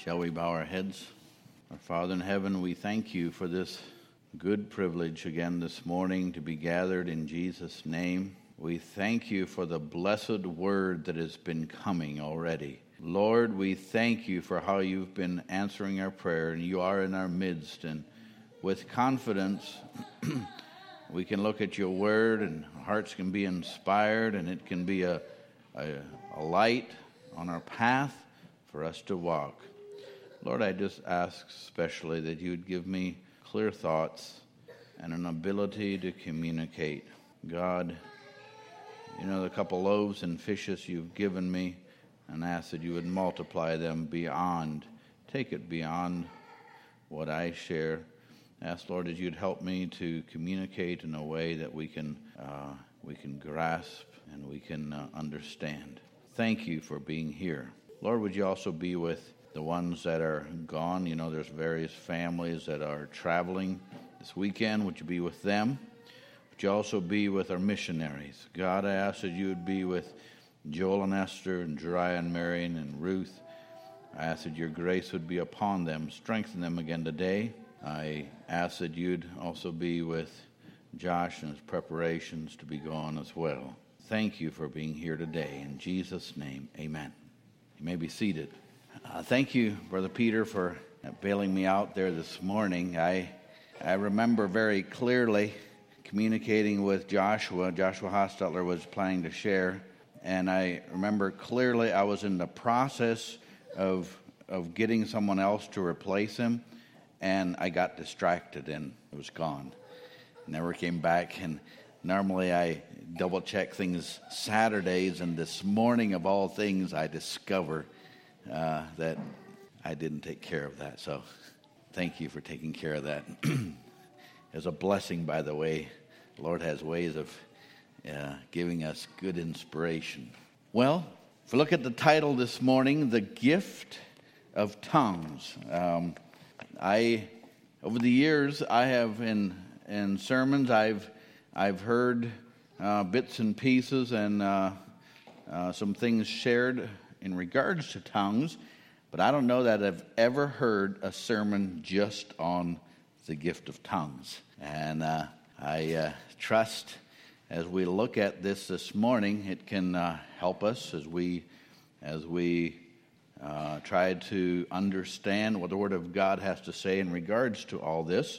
Shall we bow our heads? Our Father in heaven, we thank you for this good privilege again this morning to be gathered in Jesus' name. We thank you for the blessed word that has been coming already. Lord, we thank you for how you've been answering our prayer, and you are in our midst. And with confidence, we can look at your word, and our hearts can be inspired, and it can be a light on our path for us to walk. Lord, I just ask especially that you'd give me clear thoughts and an ability to communicate. God, you know the couple loaves and fishes you've given me, and ask that you would multiply them beyond, take it beyond what I share. Ask, Lord, that you'd help me to communicate in a way that we can grasp and we can understand. Thank you for being here. Lord, would you also be with the ones that are gone? You know, there's various families that are traveling this weekend. Would you be with them? Would you also be with our missionaries? God, I ask that you would be with Joel and Esther and Jeriah and Marion and Ruth. I ask that your grace would be upon them. Strengthen them again today. I ask that you'd also be with Josh and his preparations to be gone as well. Thank you for being here today. In Jesus' name, amen. You may be seated. Thank you, Brother Peter, for bailing me out there this morning. I remember very clearly communicating with Joshua. Joshua Hostetler was planning to share, and I remember clearly I was in the process of getting someone else to replace him, and I got distracted, and it was gone. Never came back, and normally I double-check things Saturdays, and this morning, of all things, I discover that I didn't take care of that. So thank you for taking care of that. It's a blessing, by the way. The Lord has ways of giving us good inspiration. Well, if we look at the title this morning, The Gift of Tongues. Over the years, I have in sermons, I've heard bits and pieces and some things shared in regards to tongues, but I don't know that I've ever heard a sermon just on the gift of tongues. And I trust as we look at this morning, it can help us as we try to understand what the Word of God has to say in regards to all this.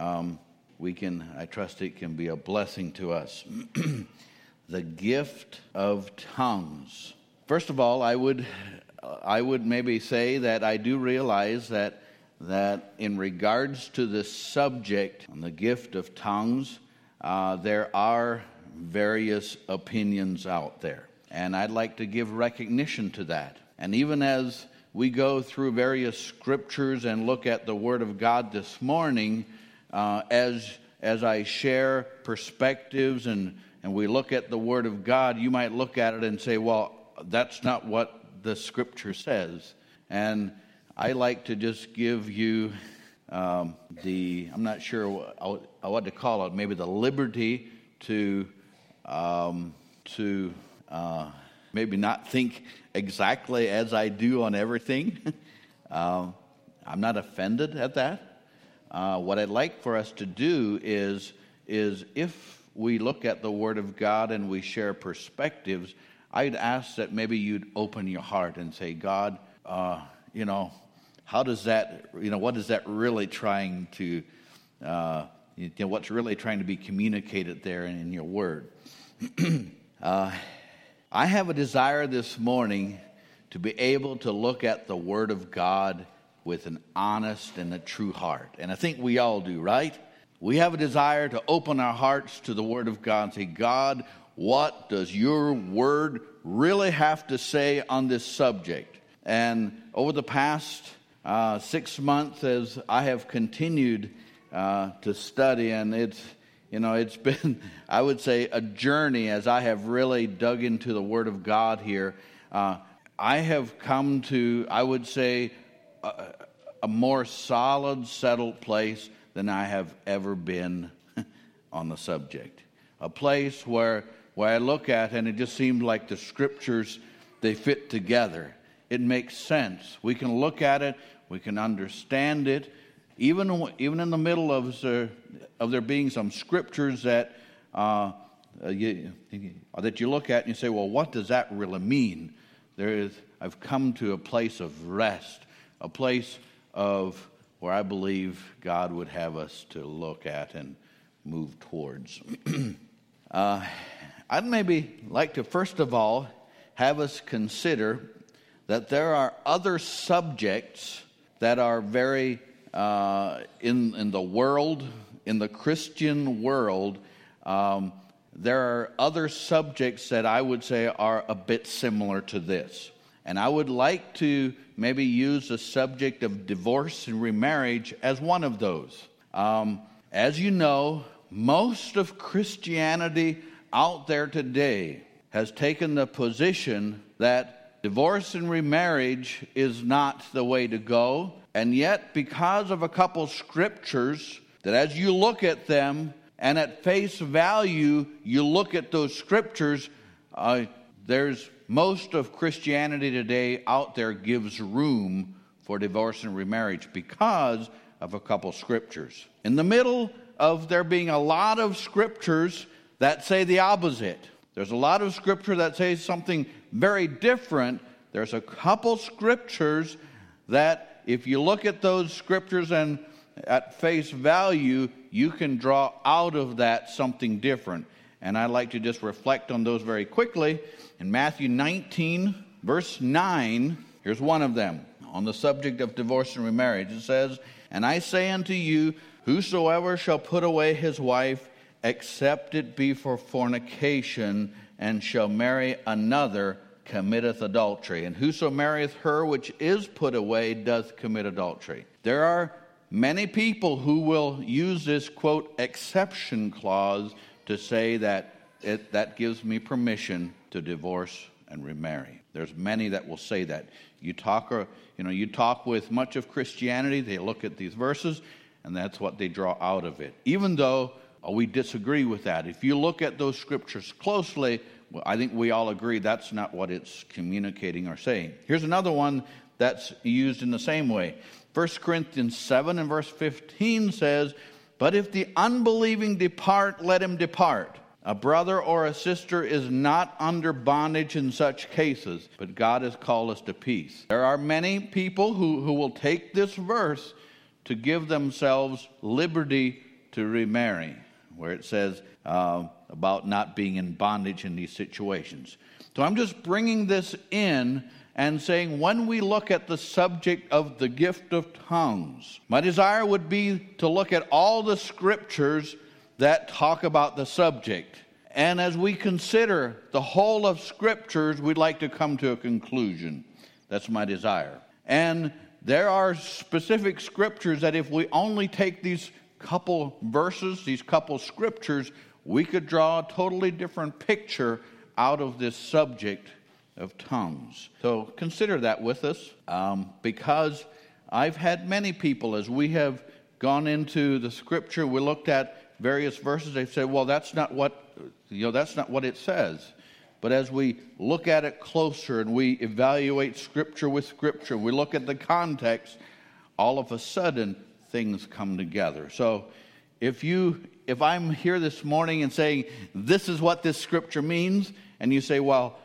I trust it can be a blessing to us. The gift of tongues. First of all, I would maybe say that I do realize that in regards to this subject, on the gift of tongues, there are various opinions out there. And I'd like to give recognition to that. And even as we go through various scriptures and look at the Word of God this morning, as I share perspectives and we look at the Word of God, you might look at it and say, well, that's not what the Scripture says. And I like to just give you I'm not sure what to call it, maybe the liberty to maybe not think exactly as I do on everything. I'm not offended at that. What I'd like for us to do is if we look at the Word of God and we share perspectives, I'd ask that maybe you'd open your heart and say, God, how does that, what is that really trying to, what's really trying to be communicated there in your Word? I have a desire this morning to be able to look at the Word of God with an honest and a true heart. And I think we all do, right? We have a desire to open our hearts to the Word of God and say, God, what does your Word really have to say on this subject? And over the past 6 months, as I have continued to study, and it's been, I would say, a journey as I have really dug into the Word of God here. I have come to, I would say, a more solid, settled place than I have ever been on the subject. A place where I look at and it just seems like the Scriptures, they fit together. it makes sense. We can look at it, we can understand it, even in the middle of there being some scriptures that you look at and you say, well, what does that really mean? I've come to a place of rest, a place of where I believe God would have us to look at and move towards. I'd maybe like to first of all have us consider that there are other subjects that are very in the world, in the Christian world, there are other subjects that I would say are a bit similar to this. And I would like to maybe use the subject of divorce and remarriage as one of those. As you know, most of Christianity out there today has taken the position that divorce and remarriage is not the way to go. And yet, because of a couple scriptures, that as you look at them and at face value, you look at those scriptures, there's most of Christianity today out there gives room for divorce and remarriage because of a couple scriptures. In the middle of there being a lot of scriptures that say the opposite, there's a lot of scripture that say something very different. There's a couple scriptures that if you look at those scriptures and at face value, you can draw out of that something different. And I'd like to just reflect on those very quickly. In Matthew 19, verse 9, here's one of them. On the subject of divorce and remarriage, it says, "And I say unto you, whosoever shall put away his wife, except it be for fornication, and shall marry another, committeth adultery. And whoso marrieth her which is put away doth commit adultery." There are many people who will use this, quote, exception clause to say that that gives me permission to divorce and remarry. There's many that will say that. You talk with much of Christianity, they look at these verses, and that's what they draw out of it. Even though we disagree with that. If you look at those scriptures closely, well, I think we all agree that's not what it's communicating or saying. Here's another one that's used in the same way. 1 Corinthians 7 and verse 15 says, "But if the unbelieving depart, let him depart. A brother or a sister is not under bondage in such cases, but God has called us to peace." There are many people who will take this verse to give themselves liberty to remarry, where it says about not being in bondage in these situations. So I'm just bringing this in and saying when we look at the subject of the gift of tongues, my desire would be to look at all the scriptures that talk about the subject. And as we consider the whole of scriptures, we'd like to come to a conclusion. That's my desire. And there are specific scriptures that if we only take these couple verses, these couple scriptures, we could draw a totally different picture out of this subject of tongues. So consider that with us, because I've had many people, as we have gone into the scripture, we looked at various verses, they've said, well, that's not what it says. But as we look at it closer and we evaluate scripture with scripture, we look at the context, all of a sudden things come together. So if I'm here this morning and saying this is what this scripture means, and you say, well,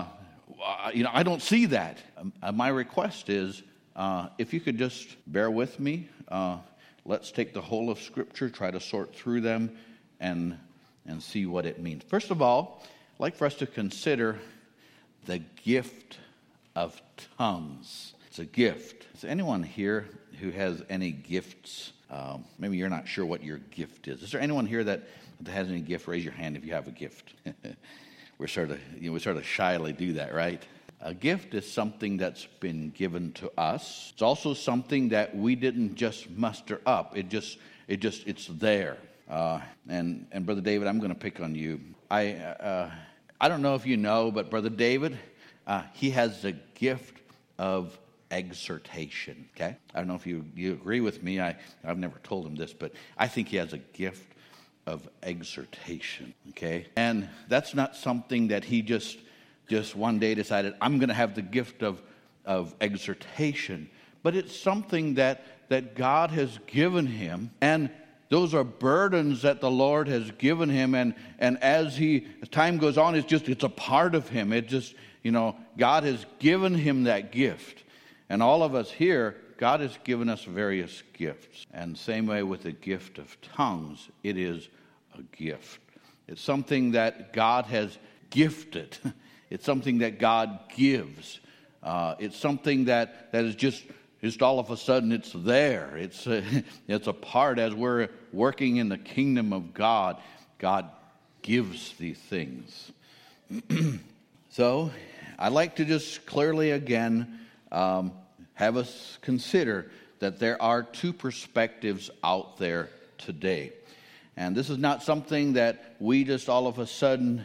I don't see that. My request is, if you could just bear with me, let's take the whole of scripture, try to sort through them, and see what it means. First of all, I'd like for us to consider the gift of tongues. It's a gift. Is there anyone here who has any gifts? Maybe you're not sure what your gift is. Is there anyone here that has any gift? Raise your hand if you have a gift. We sort of shyly do that, right? A gift is something that's been given to us. It's also something that we didn't just muster up. It's there. And Brother David, I'm going to pick on you. I don't know if you know, but Brother David, he has the gift of exhortation. Okay, I don't know if you agree with me. I've never told him this, but I think he has a gift of exhortation. Okay, and that's not something that he just one day decided, I'm going to have the gift of of exhortation, but it's something that God has given him, and those are burdens that the Lord has given him, and as time goes on, it's a part of him. It just, God has given him that gift. And all of us here, God has given us various gifts. And same way with the gift of tongues, it is a gift. It's something that God has gifted. It's something that God gives. It's something that is just all of a sudden it's there. It's a part as we're working in the kingdom of God. God gives these things. So I'd like to just clearly again have us consider that there are two perspectives out there today. And this is not something that we just all of a sudden,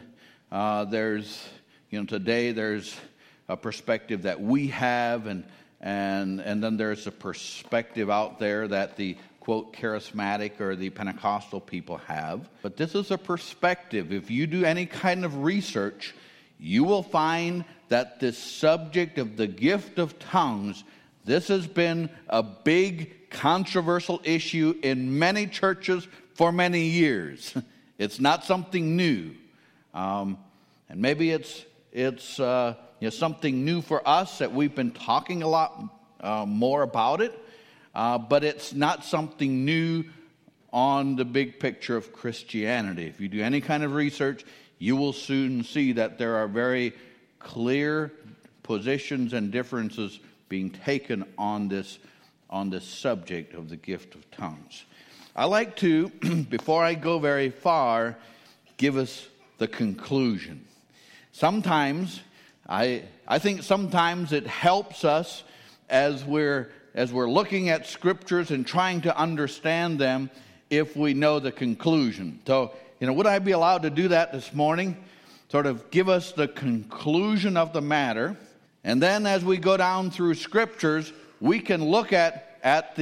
today there's a perspective that we have, and then there's a perspective out there that the, quote, charismatic or the Pentecostal people have. But this is a perspective. If you do any kind of research, you will find that this subject of the gift of tongues, this has been a big controversial issue in many churches for many years. It's not something new. And maybe it's something new for us that we've been talking a lot more about it, but it's not something new on the big picture of Christianity. If you do any kind of research, you will soon see that there are very clear positions and differences being taken on this subject of the gift of tongues. I like to, before I go very far, give us the conclusion. Sometimes, I think sometimes it helps us as we're looking at scriptures and trying to understand them if we know the conclusion. So, would I be allowed to do that this morning? Sort of give us the conclusion of the matter, and then as we go down through scriptures, we can look at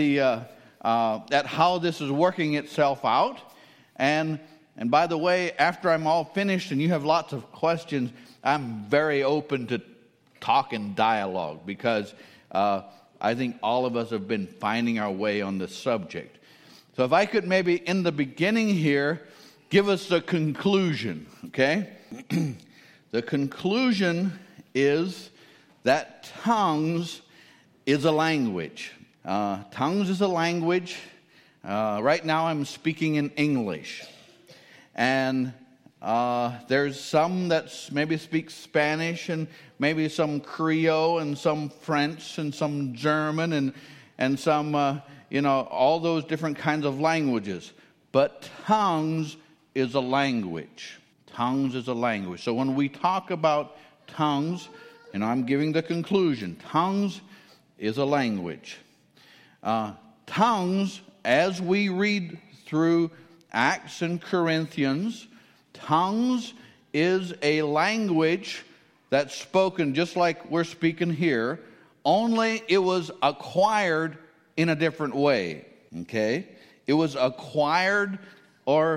how this is working itself out. And by the way, after I'm all finished and you have lots of questions, I'm very open to talk and dialogue, because I think all of us have been finding our way on this subject. So if I could maybe in the beginning here give us the conclusion, okay? The conclusion is that tongues is a language. Tongues is a language. Right now I'm speaking in English. And there's some that maybe speak Spanish, and maybe some Creole, and some French, and some German, and some, all those different kinds of languages. But tongues is a language. Tongues is a language. So when we talk about tongues, I'm giving the conclusion. Tongues is a language. Tongues, as we read through Acts and Corinthians, tongues is a language that's spoken just like we're speaking here, only it was acquired in a different way, okay? It was acquired, or,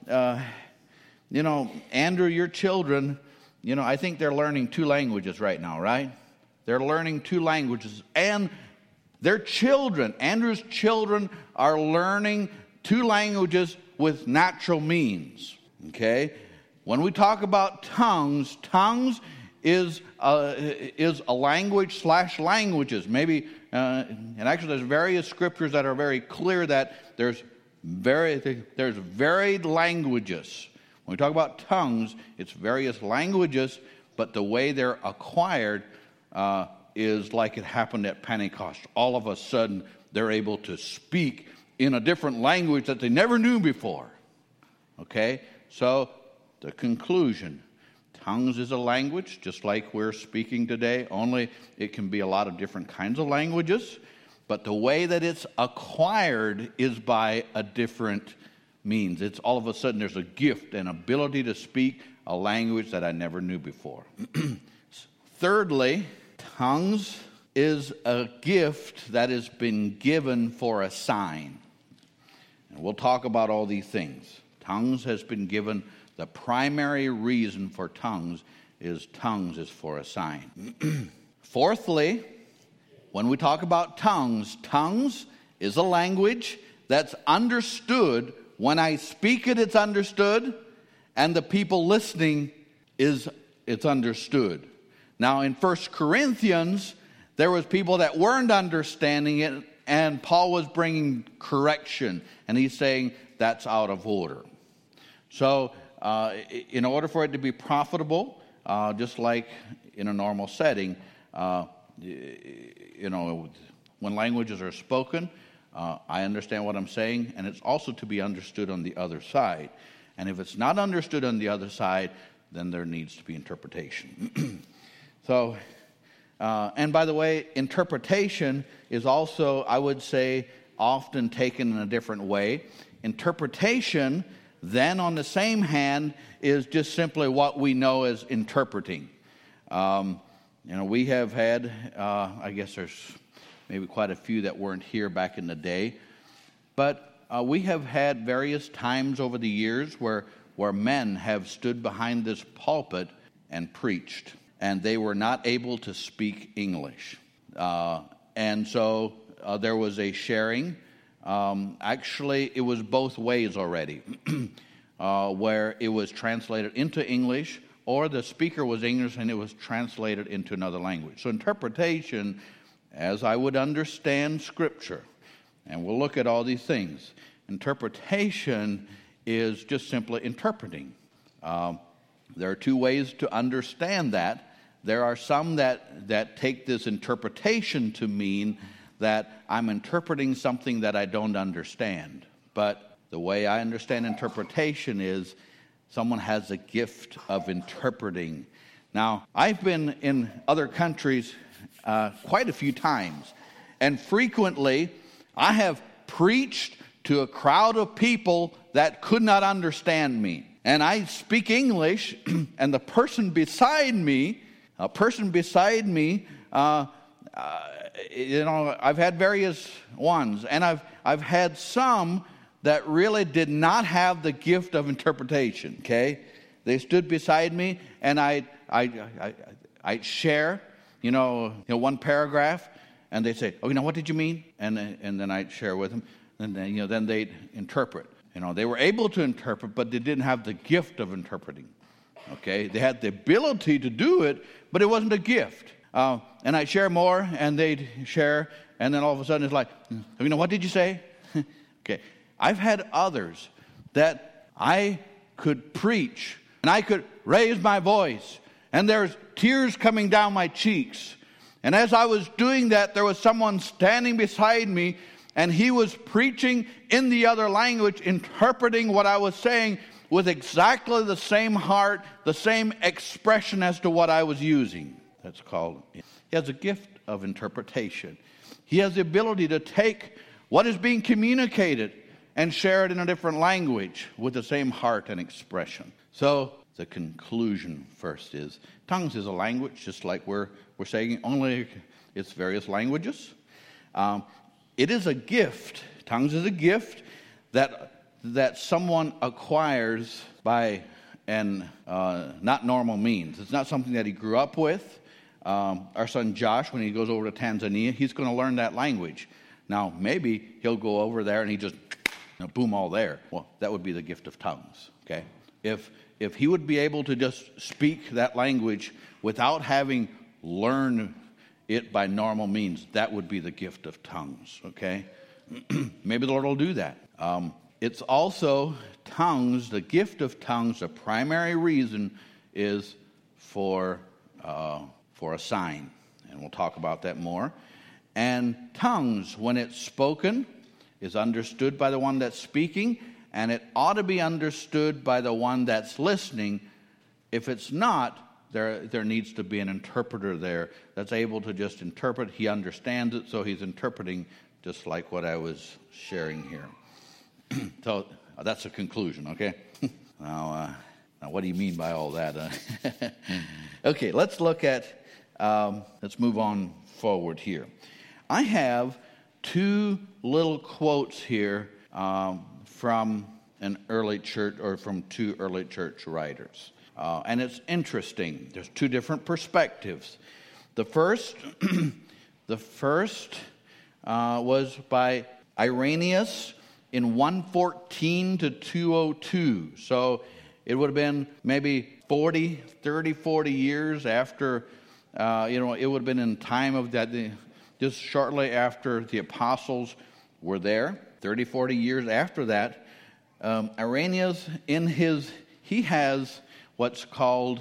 Andrew, your children, I think they're learning 2 languages right now, right? They're learning 2 languages, and their children, Andrew's children, are learning 2 languages with natural means, okay? When we talk about tongues is a language / languages. Maybe, and actually there's various scriptures that are very clear that there's varied languages. When we talk about tongues, it's various languages, but the way they're acquired is like it happened at Pentecost. All of a sudden, they're able to speak in a different language that they never knew before. Okay? So, the conclusion. Tongues is a language, just like we're speaking today, only it can be a lot of different kinds of languages, but the way that it's acquired is by a different means. It's all of a sudden there's a gift and ability to speak a language that I never knew before. Thirdly, tongues is a gift that has been given for a sign. And we'll talk about all these things. Tongues has been given. The primary reason for tongues is for a sign. Fourthly, when we talk about tongues, tongues is a language that's understood. When I speak it, it's understood, and the people listening, it's understood. Now, in 1 Corinthians, there was people that weren't understanding it, and Paul was bringing correction, and he's saying that's out of order. So, in order for it to be profitable, just like in a normal setting, when languages are spoken, I understand what I'm saying, and it's also to be understood on the other side. And if it's not understood on the other side, then there needs to be interpretation. So, and by the way, interpretation is also, I would say, often taken in a different way. Interpretation, then, on the same hand, is just simply what we know as interpreting. We have had, I guess there's maybe quite a few that weren't here back in the day, but we have had various times over the years where men have stood behind this pulpit and preached, and they were not able to speak English. And so there was a sharing. Actually, it was both ways already, where it was translated into English, or the speaker was English and it was translated into another language. So interpretation, as I would understand Scripture, and we'll look at all these things, interpretation is just simply interpreting. There are two ways to understand that. There are some that take this interpretation to mean that I'm interpreting something that I don't understand. But the way I understand interpretation is someone has a gift of interpreting. Now, I've been in other countries quite a few times, and frequently I have preached to a crowd of people that could not understand me. And I speak English, and the person beside me, I've had various ones, and I've had some that really did not have the gift of interpretation. Okay, they stood beside me, and I'd share, one paragraph, and they'd say, "Oh, what did you mean?" And then I'd share with them, and then they'd interpret. They were able to interpret, but they didn't have the gift of interpreting. Okay, they had the ability to do it, but it wasn't a gift. And I'd share more, and they'd share, and then all of a sudden it's like, what did you say? Okay, I've had others that I could preach, and I could raise my voice, and there's tears coming down my cheeks. And as I was doing that, there was someone standing beside me, and he was preaching in the other language, interpreting what I was saying with exactly the same heart, the same expression as to what I was using. That's called, he has a gift of interpretation. He has the ability to take what is being communicated and share it in a different language with the same heart and expression. So the conclusion first is, tongues is a language, just like we're saying, only it's various languages. It is a gift. Tongues is a gift that someone acquires by not normal means. It's not something that he grew up with. Our son Josh, when he goes over to Tanzania, he's going to learn that language. Now, maybe he'll go over there and he just, boom, all there. Well, that would be the gift of tongues, okay? If he would be able to just speak that language without having learned it by normal means, that would be the gift of tongues, okay? Maybe the Lord will do that. It's also tongues, the gift of tongues, the primary reason is for a sign. And we'll talk about that more. And tongues, when it's spoken, is understood by the one that's speaking, and it ought to be understood by the one that's listening. If it's not, there needs to be an interpreter there that's able to just interpret. He understands it, so he's interpreting just like what I was sharing here. So that's a conclusion, okay? Now, what do you mean by all that? Okay, let's look at, let's move on forward here. I have two little quotes here from an early church, or from two early church writers. And it's interesting. There's two different perspectives. The first The first was by Irenaeus in 114 to 202. So it would have been maybe 40 years after, it would have been in time of that, just shortly after the apostles were there, 40 years after that. Irenaeus, he has what's called,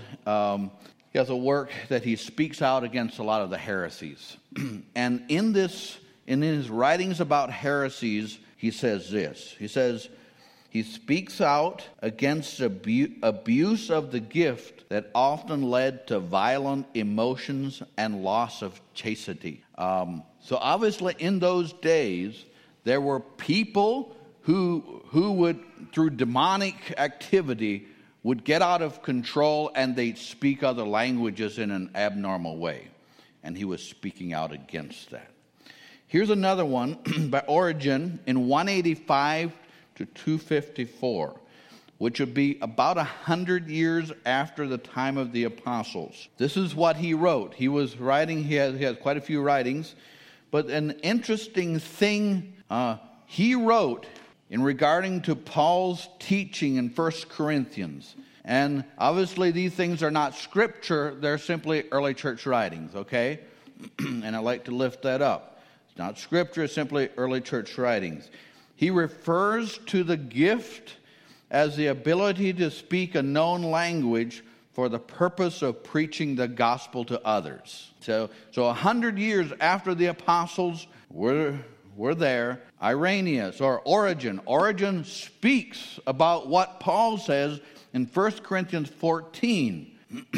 he has a work that he speaks out against a lot of the heresies. And in his writings about heresies, he says this. He says, he speaks out against abuse of the gift that often led to violent emotions and loss of chastity. So obviously in those days, there were people who would, through demonic activity, would get out of control and they'd speak other languages in an abnormal way. And he was speaking out against that. Here's another one by Origen in 185 to 254, which would be about 100 years after the time of the apostles. This is what he wrote. He was writing, he has quite a few writings, but an interesting thing he wrote in regarding to Paul's teaching in 1 Corinthians. And obviously these things are not scripture, they're simply early church writings, okay? And I like to lift that up. It's not scripture, it's simply early church writings. He refers to the gift as the ability to speak a known language for the purpose of preaching the gospel to others. So 100 years after the apostles were there, Irenaeus or Origen speaks about what Paul says in 1 Corinthians 14.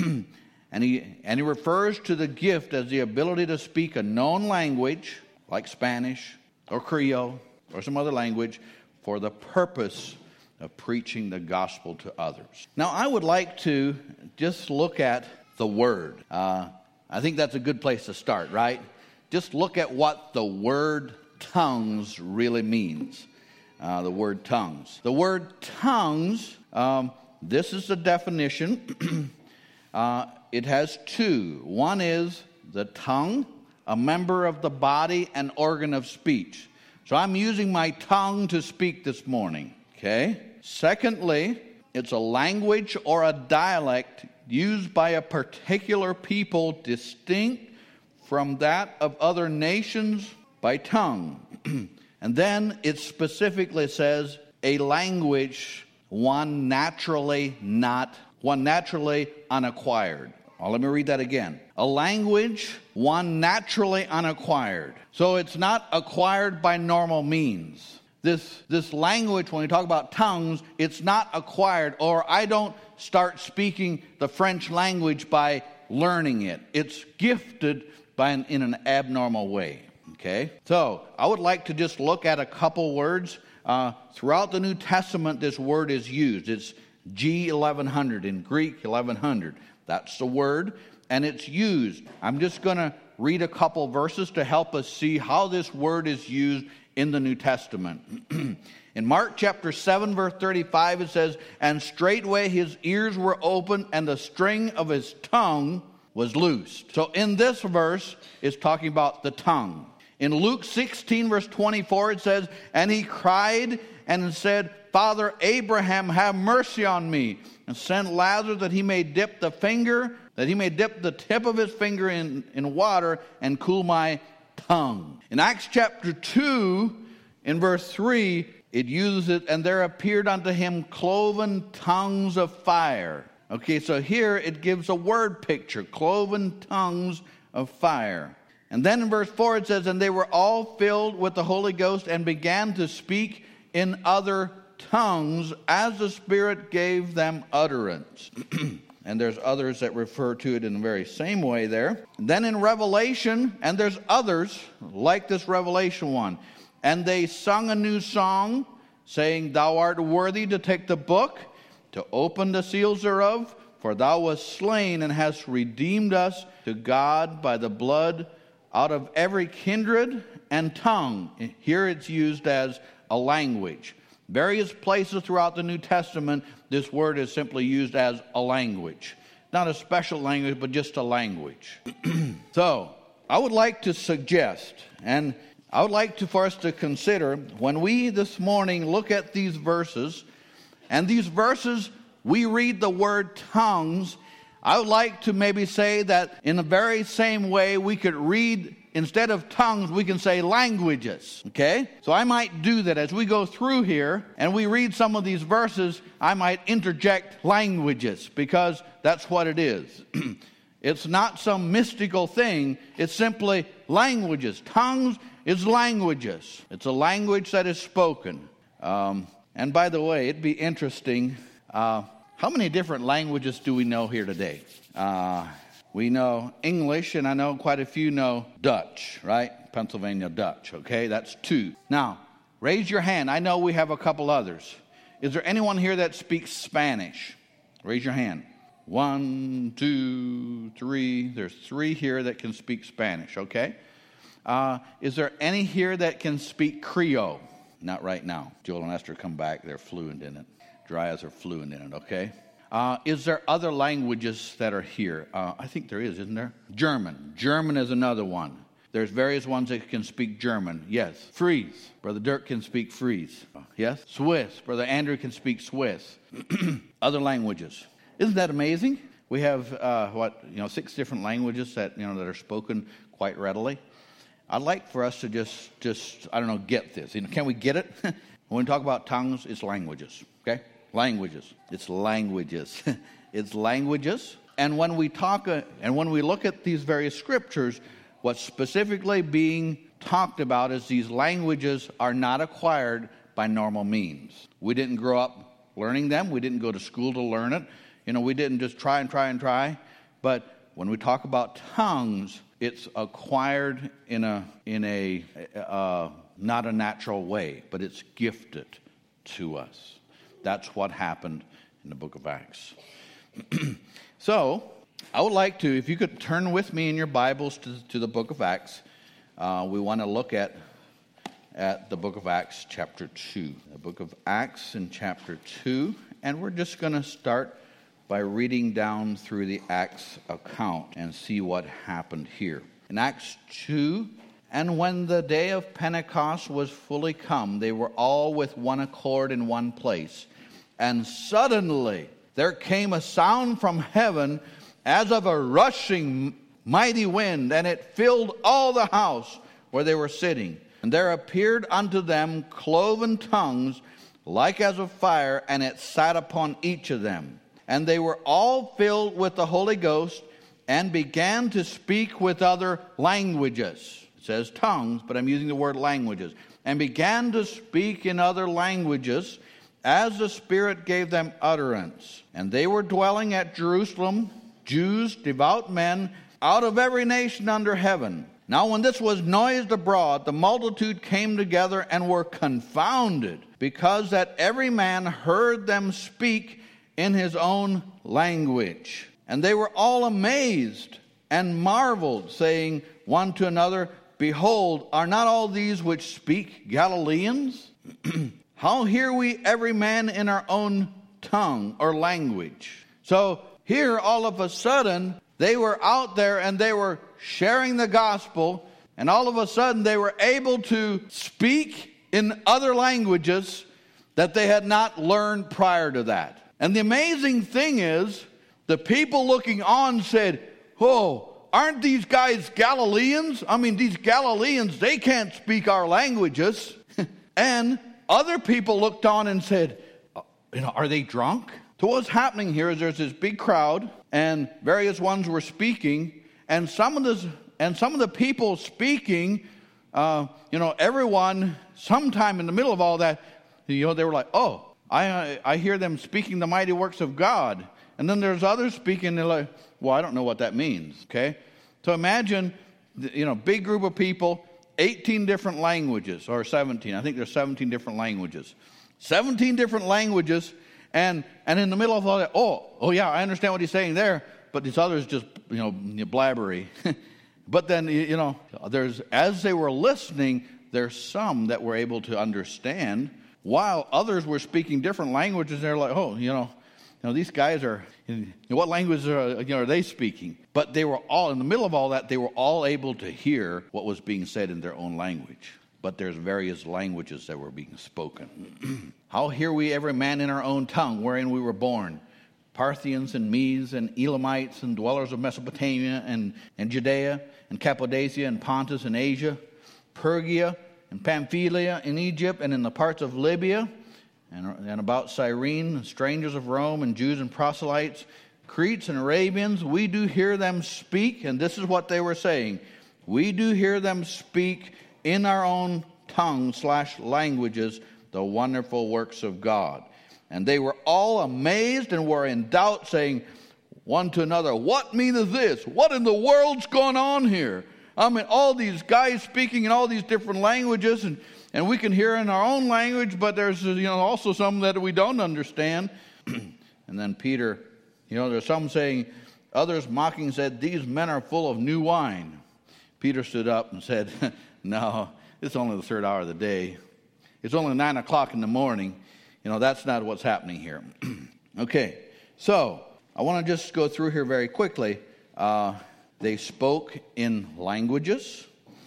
and he refers to the gift as the ability to speak a known language, like Spanish or Creole or some other language, for the purpose of preaching the gospel to others. Now, I would like to just look at the word. I think that's a good place to start, right? Just look at what the word tongues really means. The word tongues. The word tongues, this is the definition. It has two. One is the tongue, a member of the body and organ of speech. So I'm using my tongue to speak this morning, okay? Secondly, it's a language or a dialect used by a particular people distinct from that of other nations by tongue. And then it specifically says a language, one naturally unacquired. Well, let me read that again. A language, one naturally unacquired. So it's not acquired by normal means. This language, when we talk about tongues, it's not acquired, or I don't start speaking the French language by learning it. It's gifted in an abnormal way. Okay? So I would like to just look at a couple words. Throughout the New Testament, this word is used. It's G1100 in Greek, 1100. That's the word, and it's used. I'm just going to read a couple verses to help us see how this word is used in the New Testament. In Mark chapter 7, verse 35, it says, "And straightway his ears were opened, and the string of his tongue was loosed." So in this verse, it's talking about the tongue. In Luke 16, verse 24, it says, "And he cried and said, Father Abraham, have mercy on me, and send Lazarus that he may dip the tip of his finger in water and cool my tongue." In Acts chapter 2, in verse 3, it uses it, "And there appeared unto him cloven tongues of fire." Okay, so here it gives a word picture, cloven tongues of fire. And then in verse 4 it says, "And they were all filled with the Holy Ghost and began to speak in other tongues as the Spirit gave them utterance." And there's others that refer to it in the very same way there. And then in Revelation, and there's others like this Revelation one. "And they sung a new song, saying, Thou art worthy to take the book, to open the seals thereof, for thou wast slain and hast redeemed us to God by the blood out of every kindred and tongue." Here it's used as a language. Various places throughout the New Testament, this word is simply used as a language. Not a special language, but just a language. So, I would like to suggest, and I would like for us to consider, when we this morning look at these verses, and these verses, we read the word tongues, I would like to maybe say that in the very same way we could read, instead of tongues, we can say languages, okay? So I might do that as we go through here and we read some of these verses. I might interject languages, because that's what it is. It's not some mystical thing. It's simply languages. Tongues is languages. It's a language that is spoken. And by the way, it'd be interesting. How many different languages do we know here today? We know English, and I know quite a few know Dutch, right? Pennsylvania Dutch, okay? That's 2. Now, raise your hand. I know we have a couple others. Is there anyone here that speaks Spanish? Raise your hand. 1, 2, 3. There's 3 here that can speak Spanish, okay? Is there any here that can speak Creole? Not right now. Joel and Esther come back. They're fluent in it. Dryas are fluent in it, okay? Is there other languages that are here? I think there is, isn't there? German. German is another one. There's various ones that can speak German. Yes. Fries. Brother Dirk can speak Fries. Yes. Swiss. Brother Andrew can speak Swiss. Other languages. Isn't that amazing? We have 6 different languages that that are spoken quite readily. I'd like for us to just I don't know, get this. Can we get it? When we talk about tongues, it's languages. Okay? Languages. It's languages. It's languages. And when we talk and when we look at these various scriptures, what's specifically being talked about is these languages are not acquired by normal means. We didn't grow up learning them. We didn't go to school to learn it. We didn't just try and try and try. But when we talk about tongues, it's acquired in a not a natural way, but it's gifted to us. That's what happened in the book of Acts. So, I would like to, if you could turn with me in your Bibles to the book of Acts. We want to look at the book of Acts chapter 2. The book of Acts in chapter 2. And we're just going to start by reading down through the Acts account and see what happened here. In Acts 2, and when the day of Pentecost was fully come, they were all with one accord in one place. And suddenly there came a sound from heaven as of a rushing mighty wind, and it filled all the house where they were sitting. And there appeared unto them cloven tongues like as of fire, and it sat upon each of them. And they were all filled with the Holy Ghost, and began to speak with other languages. It says tongues, but I'm using the word languages. And began to speak in other languages, as the Spirit gave them utterance. And they were dwelling at Jerusalem, Jews, devout men, out of every nation under heaven. Now when this was noised abroad, the multitude came together and were confounded, because that every man heard them speak in his own language. And they were all amazed and marveled, saying one to another, Behold, are not all these which speak Galileans? How hear we every man in our own tongue or language? So here, all of a sudden, they were out there and they were sharing the gospel, and all of a sudden they were able to speak in other languages that they had not learned prior to that. And the amazing thing is, the people looking on said, Oh, aren't these guys Galileans? I mean, these Galileans, they can't speak our languages. And other people looked on and said, are they drunk? So what's happening here is there's this big crowd, and various ones were speaking, and some of the people speaking, everyone, sometime in the middle of all that, they were like, oh, I hear them speaking the mighty works of God. And then there's others speaking, they're like, well, I don't know what that means, okay? So imagine, big group of people, 18 different languages, or 17. I think there's 17 different languages. 17 different languages, and in the middle of all that, oh yeah, I understand what he's saying there, but these others just, blabbery. But then, as they were listening, there's some that were able to understand, while others were speaking different languages. They're like, these guys are, what language are they speaking? But they were all, in the middle of all that, they were all able to hear what was being said in their own language. But there's various languages that were being spoken. How hear we every man in our own tongue wherein we were born? Parthians and Medes and Elamites and dwellers of Mesopotamia and Judea and Cappadocia and Pontus and Asia, Pergia and Pamphylia in Egypt and in the parts of Libya and about Cyrene, strangers of Rome and Jews and proselytes, Cretes and Arabians, we do hear them speak, and this is what they were saying, we do hear them speak in our own tongue/languages the wonderful works of God. And they were all amazed and were in doubt, saying one to another, what meaneth this? What in the world's going on here? I mean, all these guys speaking in all these different languages, and we can hear in our own language, but there's also some that we don't understand. And then Peter, there's some saying, others mocking said, these men are full of new wine. Peter stood up and said, no, it's only the third hour of the day. It's only 9 o'clock in the morning. That's not what's happening here. Okay, so I want to just go through here very quickly. They spoke in languages.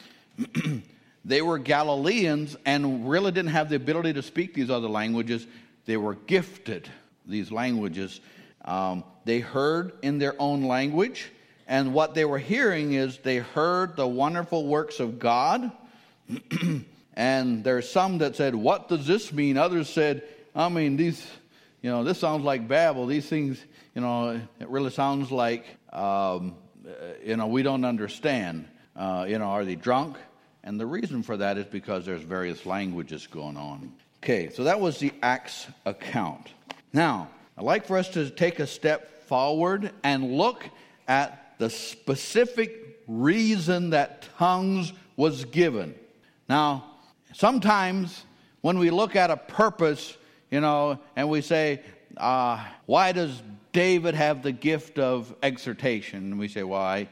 They were Galileans and really didn't have the ability to speak these other languages. They were gifted these languages. They heard in their own language. And what they were hearing is they heard the wonderful works of God. And there's some that said, what does this mean? Others said, this sounds like babble. These things, it really sounds like, we don't understand. Are they drunk? And the reason for that is because there's various languages going on. Okay, so that was the Acts account. Now, I'd like for us to take a step forward and look at the specific reason that tongues was given. Now, sometimes when we look at a purpose, and we say, why does David have the gift of exhortation? And we say, well,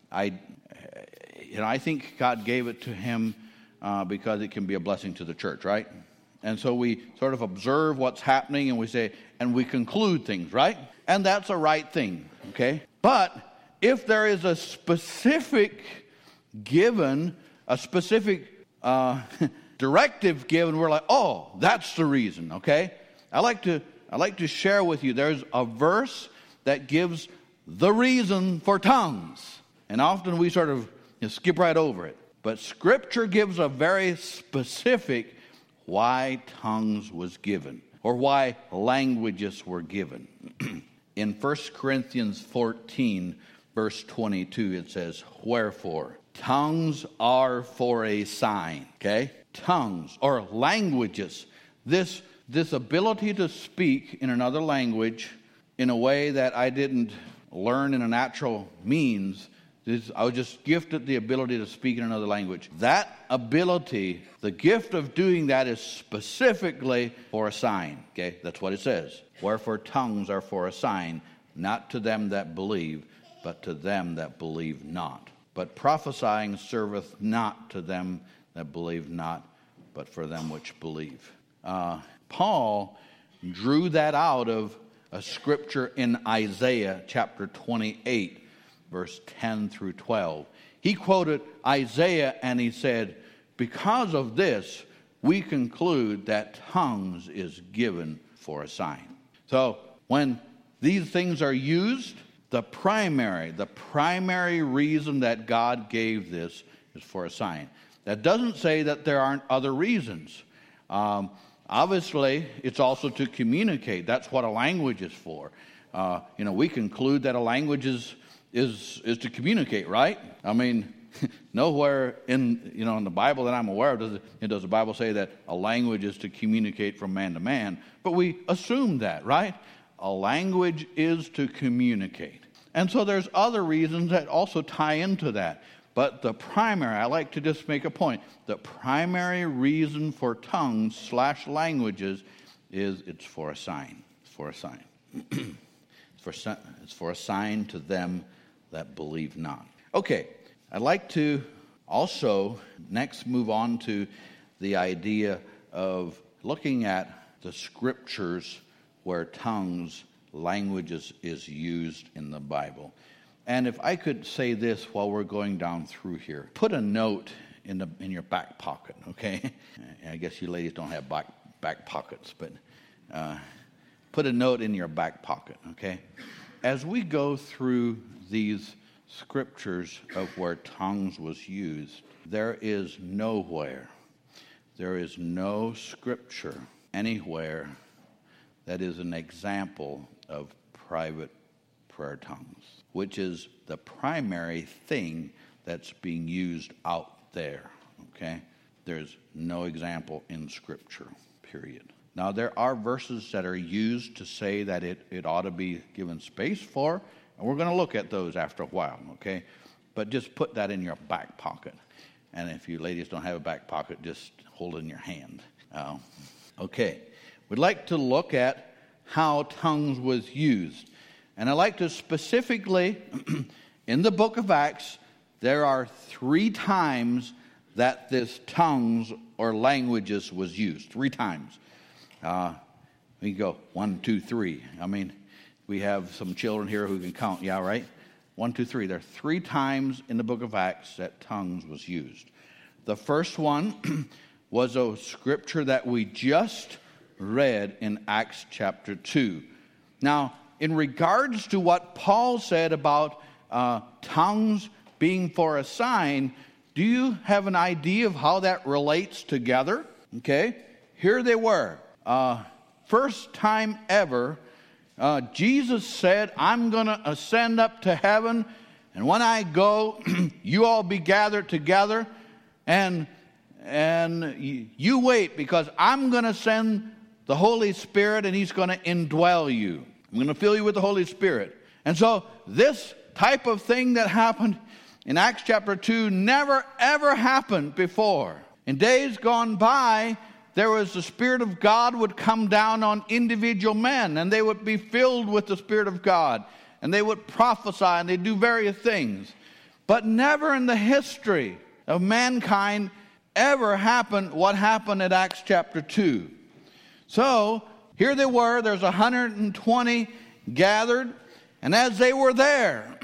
I think God gave it to him because it can be a blessing to the church, right? And so we sort of observe what's happening and we say, and we conclude things, right? And that's a right thing, okay? But if there is a specific given, a specific directive given, we're like, oh, that's the reason, okay? I like to share with you, there's a verse that gives the reason for tongues. And often we sort of skip right over it. But Scripture gives a very specific why tongues was given, or why languages were given. In 1 Corinthians 14, verse 22, it says, wherefore, tongues are for a sign, okay? Tongues, or languages, this ability to speak in another language in a way that I didn't learn in a natural means, I was just gifted the ability to speak in another language. That ability, the gift of doing that is specifically for a sign. Okay, that's what it says. Wherefore tongues are for a sign, not to them that believe, but to them that believe not. But prophesying serveth not to them that believe not, but for them which believe. Paul drew that out of a scripture in Isaiah chapter 28. Verse 10 through 12. He quoted Isaiah and he said, because of this, we conclude that tongues is given for a sign. So when these things are used, the primary reason that God gave this is for a sign. That doesn't say that there aren't other reasons. Obviously, it's also to communicate. That's what a language is for. We conclude that a language is to communicate, right? I mean, nowhere in the Bible that I'm aware of does the Bible say that a language is to communicate from man to man. But we assume that, right? A language is to communicate. And so there's other reasons that also tie into that. But the primary, I like to just make a point, the primary reason for tongues / languages is it's for a sign. It's for a sign. It's for a sign to them that believe not. Okay, I'd like to also next move on to the idea of looking at the scriptures where tongues, language is used in the Bible. And if I could say this while we're going down through here, put a note in your back pocket, okay? I guess you ladies don't have back pockets, but put a note in your back pocket, okay? As we go through these scriptures of where tongues was used, there is no scripture anywhere that is an example of private prayer tongues, which is the primary thing that's being used out there, okay? There's no example in Scripture, period. Now, there are verses that are used to say that it ought to be given space for, and we're going to look at those after a while, okay? But just put that in your back pocket. And if you ladies don't have a back pocket, just hold it in your hand. Okay. We'd like to look at how tongues was used. And I'd like to specifically, in the book of Acts, there are 3 times that this tongues or languages was used. 3 times. We go 1, 2, 3. I mean, we have some children here who can count. Yeah, right? 1, 2, 3. There are 3 times in the book of Acts that tongues was used. The first one was a scripture that we just read in Acts chapter 2. Now, in regards to what Paul said about tongues being for a sign, do you have an idea of how that relates together? Okay, here they were. First time ever, Jesus said, I'm going to ascend up to heaven, and when I go, you all be gathered together, and you wait, because I'm going to send the Holy Spirit, and He's going to indwell you. I'm going to fill you with the Holy Spirit. And so this type of thing that happened in Acts chapter 2 never, ever happened before. In days gone by, there was the Spirit of God would come down on individual men, and they would be filled with the Spirit of God, and they would prophesy, and they'd do various things. But never in the history of mankind ever happened what happened at Acts chapter 2. So, here they were, there's 120 gathered, and as they were there,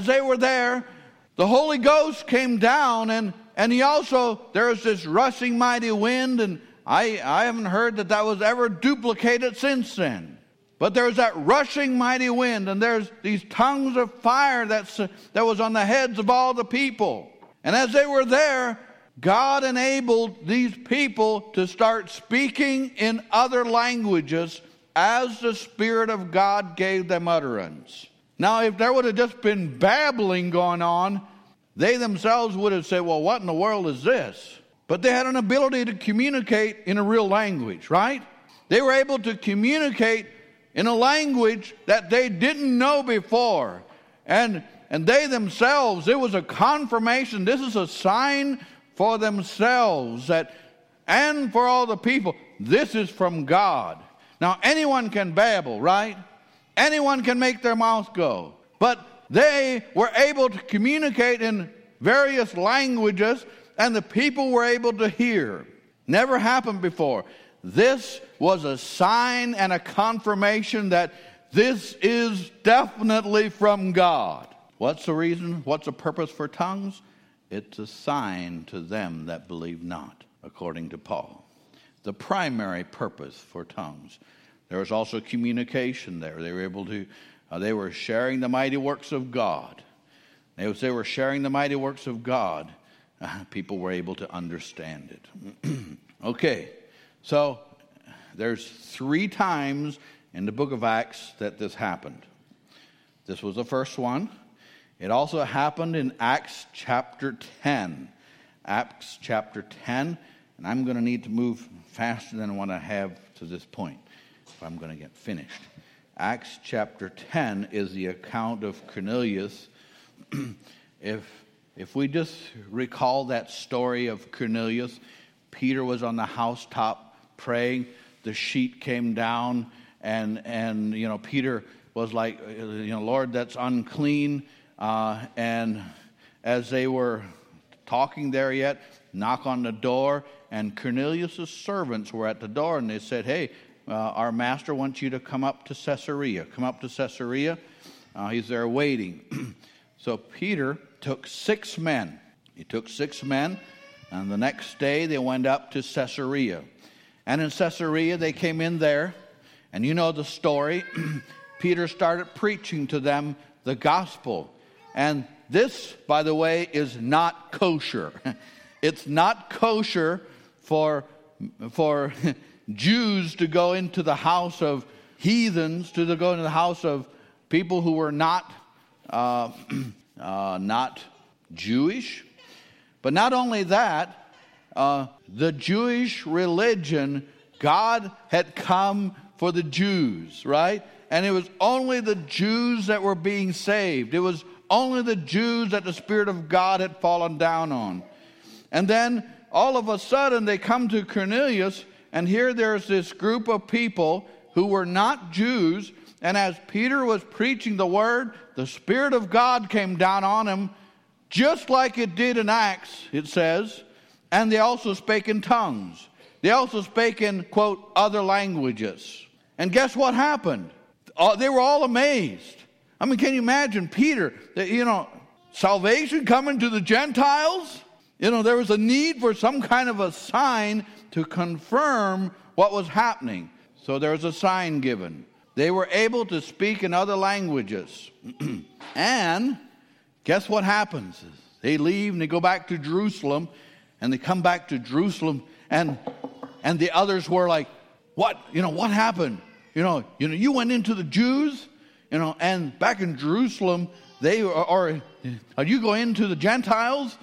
the Holy Ghost came down, and He also, there was this rushing mighty wind, and I haven't heard that was ever duplicated since then. But there's that rushing mighty wind, and there's these tongues of fire that was on the heads of all the people. And as they were there, God enabled these people to start speaking in other languages as the Spirit of God gave them utterance. Now, if there would have just been babbling going on, they themselves would have said, well, what in the world is this? But they had an ability to communicate in a real language, right? They were able to communicate in a language that they didn't know before. And they themselves, it was a confirmation. This is a sign for themselves and for all the people. This is from God. Now, anyone can babble, right? Anyone can make their mouth go. But they were able to communicate in various languages, and the people were able to hear. Never happened before. This was a sign and a confirmation that this is definitely from God. What's the reason? What's the purpose for tongues? It's a sign to them that believe not, according to Paul. The primary purpose for tongues. There was also communication there. They were able to, they were sharing the mighty works of God. As they were sharing the mighty works of God, people were able to understand it. Okay, so there's 3 times in the book of Acts that this happened. This was the first one. It also happened in Acts chapter 10. Acts chapter 10, and I'm going to need to move faster than what I have to this point if I'm going to get finished. Acts chapter 10 is the account of Cornelius. If we just recall that story of Cornelius, Peter was on the housetop praying. The sheet came down, and Peter was like, Lord, that's unclean. And as they were talking there yet, knock on the door, and Cornelius' servants were at the door, and they said, hey, our master wants you to come up to Caesarea. Come up to Caesarea. He's there waiting. So Peter took 6 men. He took 6 men, and the next day they went up to Caesarea. And in Caesarea, they came in there, and you know the story. Peter started preaching to them the gospel. And this, by the way, is not kosher. It's not kosher for Jews to go into the house of heathens, to go into the house of people who were not Jewish. But not only that, the Jewish religion, God had come for the Jews, right? And it was only the Jews that were being saved. It was only the Jews that the Spirit of God had fallen down on. And then all of a sudden they come to Cornelius, and here there's this group of people who were not Jews. And as Peter was preaching the word, the Spirit of God came down on him, just like it did in Acts, it says. And they also spake in tongues. They also spake in, quote, other languages. And guess what happened? They were all amazed. I mean, can you imagine Peter, salvation coming to the Gentiles? There was a need for some kind of a sign to confirm what was happening. So there was a sign given. They were able to speak in other languages. And guess what happens? They leave and they go back to Jerusalem. And they come back to Jerusalem. And the others were like, what? What happened? You went into the Jews, and back in Jerusalem, are you going into the Gentiles?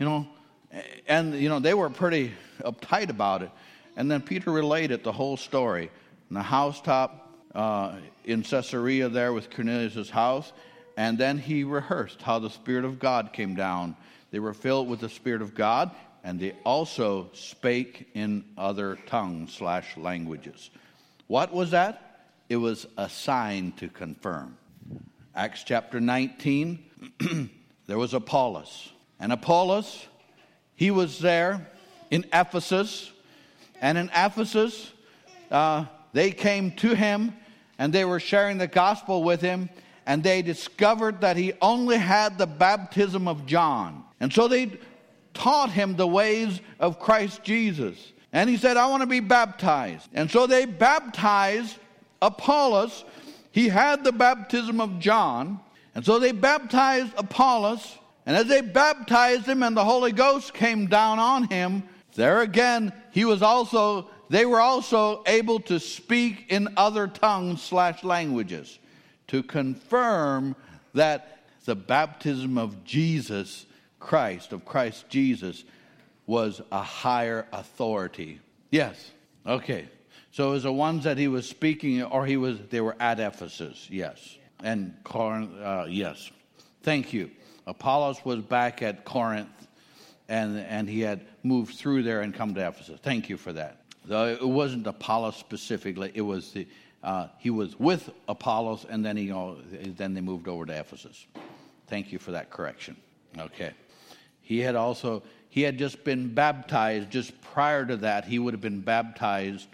And they were pretty uptight about it. And then Peter related the whole story. In the housetop in Caesarea there with Cornelius' house, and then he rehearsed how the Spirit of God came down. They were filled with the Spirit of God, and they also spake in other tongues / languages. What was that? It was a sign to confirm. Acts chapter 19, there was Apollos. And Apollos, he was there in Ephesus. And in Ephesus, they came to him, and they were sharing the gospel with him. And they discovered that he only had the baptism of John. And so they taught him the ways of Christ Jesus. And he said, I want to be baptized. And so they baptized Apollos. He had the baptism of John. And so they baptized Apollos. And as they baptized him and the Holy Ghost came down on him, there again, they were also able to speak in other tongues / languages to confirm that the baptism of Jesus Christ, of Christ Jesus, was a higher authority. Yes. Okay. So it was the ones that he was speaking, they were at Ephesus. Yes. And Corinth. Yes. Thank you. Apollos was back at Corinth, and he had moved through there and come to Ephesus. Thank you for that. Though it wasn't Apollos specifically. It was he was with Apollos, and then they moved over to Ephesus. Thank you for that correction. Okay. He had just been baptized. Just prior to that, he would have been baptized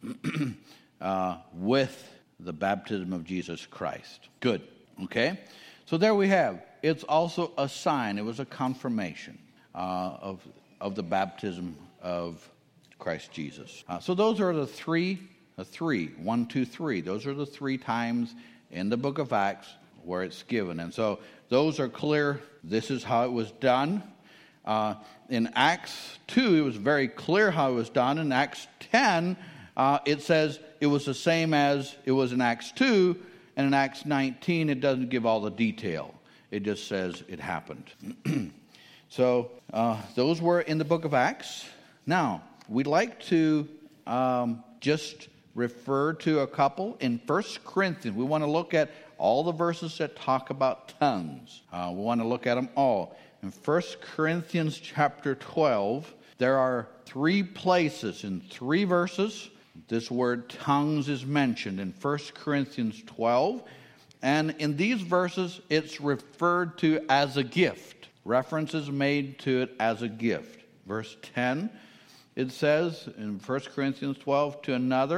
with the baptism of Jesus Christ. Good. Okay. So there we have. It's also a sign. It was a confirmation of the baptism of Christ Jesus. So those are the three. 1, 2, 3. Those are the 3 times in the book of Acts where it's given. And so those are clear. This is how it was done. In Acts 2, it was very clear how it was done. In Acts 10, it says it was the same as it was in Acts 2. And in Acts 19, it doesn't give all the detail. It just says it happened. So those were in the book of Acts. Now, we'd like to just refer to a couple in 1 Corinthians. We want to look at all the verses that talk about tongues. We want to look at them all. In 1 Corinthians chapter 12, there are 3 places in 3 verses. This word tongues is mentioned in 1 Corinthians 12. And in these verses, it's referred to as a gift. Reference is made to it as a gift. Verse 10, it says in 1 Corinthians 12, to another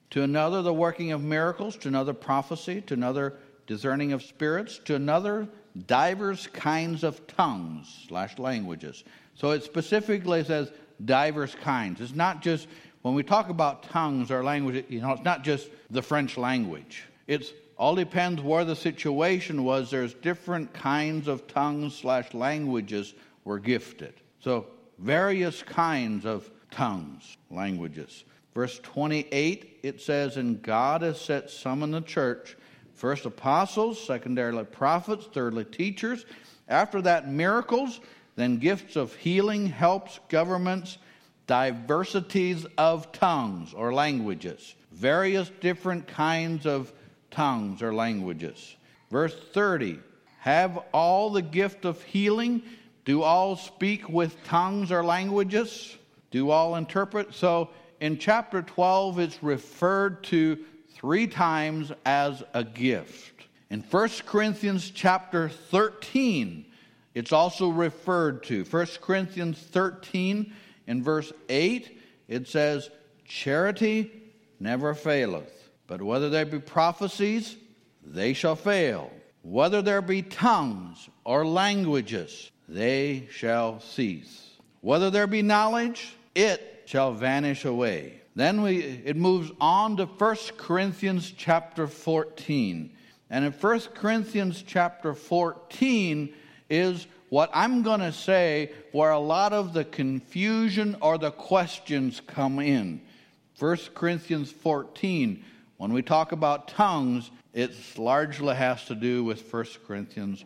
to another the working of miracles, to another prophecy, to another discerning of spirits, to another divers kinds of tongues / languages. So it specifically says divers kinds. It's not just, when we talk about tongues or language, it's not just the French language. It's all depends where the situation was. There's different kinds of tongues / languages were gifted. So various kinds of tongues, languages. Verse 28, it says, and God has set some in the church, first apostles, secondarily prophets, thirdly teachers. After that, miracles, then gifts of healing, helps, governments, diversities of tongues or languages. Various different kinds of tongues or languages. Verse 30, have all the gift of healing? Do all speak with tongues or languages? Do all interpret? So in chapter 12, it's referred to 3 times as a gift. In 1 Corinthians chapter 13, it's also referred to. 1 Corinthians 13 in verse 8, it says, charity never faileth, but whether there be prophecies, they shall fail. Whether there be tongues or languages, they shall cease. Whether there be knowledge, it shall vanish away. Then it moves on to 1 Corinthians chapter 14. And in 1 Corinthians chapter 14 is what I'm going to say where a lot of the confusion or the questions come in. 1 Corinthians 14, when we talk about tongues, it largely has to do with 1 Corinthians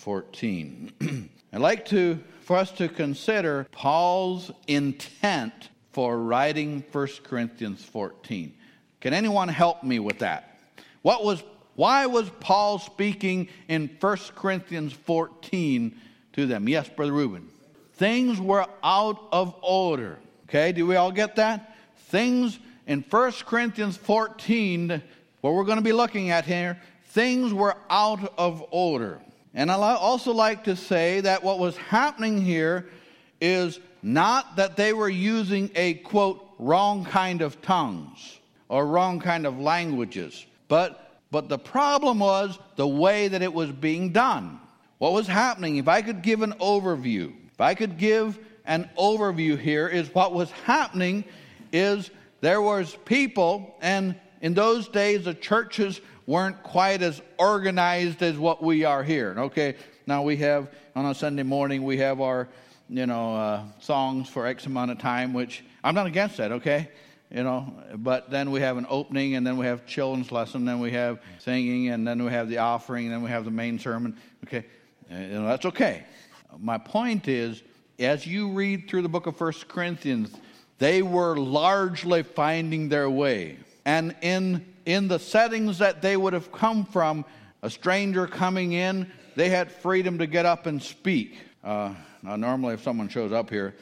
14. I'd like for us to consider Paul's intent for writing 1 Corinthians 14. Can anyone help me with that? Why was Paul speaking in 1 Corinthians 14 to them? Yes, Brother Reuben. Things were out of order. Okay, do we all get that? Things in 1 Corinthians 14, what we're going to be looking at here, things were out of order. And I also like to say that what was happening here is not that they were using a, quote, wrong kind of tongues or wrong kind of languages, but the problem was the way that it was being done. What was happening, if I could give an overview, here is what was happening is there was people, and in those days the churches weren't quite as organized as what we are here. Okay, now we have, on a Sunday morning, we have our, songs for X amount of time, which I'm not against that, okay? But then we have an opening, and then we have children's lesson, then we have singing, and then we have the offering, and then we have the main sermon, okay? That's okay. My point is, as you read through the book of 1 Corinthians, they were largely finding their way. And in the settings that they would have come from, a stranger coming in, they had freedom to get up and speak. Now, normally if someone shows up here,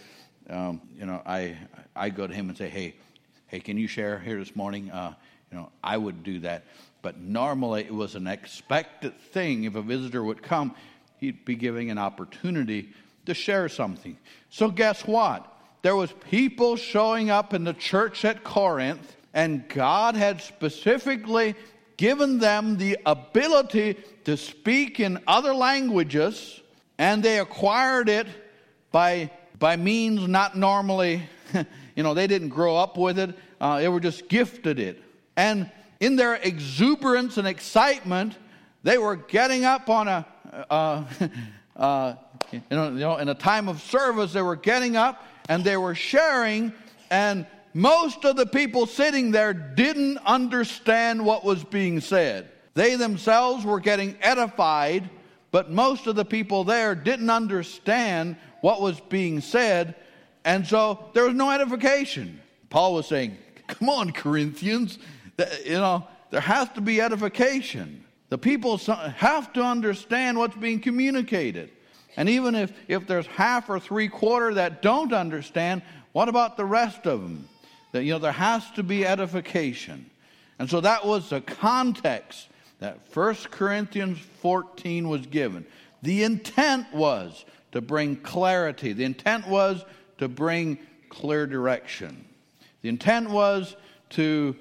I go to him and say, hey, can you share here this morning? I would do that. But normally it was an expected thing. If a visitor would come, he'd be giving an opportunity to share something. So guess what? There was people showing up in the church at Corinth, and God had specifically given them the ability to speak in other languages, and they acquired it by means not normally, they didn't grow up with it. They were just gifted it. And in their exuberance and excitement, they were getting up on in a time of service, they were getting up and they were sharing, and most of the people sitting there didn't understand what was being said. They themselves were getting edified, but most of the people there didn't understand what was being said, and so there was no edification. Paul was saying, come on, Corinthians, there has to be edification. The people have to understand what's being communicated. And even if there's half or three-quarter that don't understand, what about the rest of them? There has to be edification. And so that was the context that 1 Corinthians 14 was given. The intent was to bring clarity. The intent was to bring clear direction. The intent was to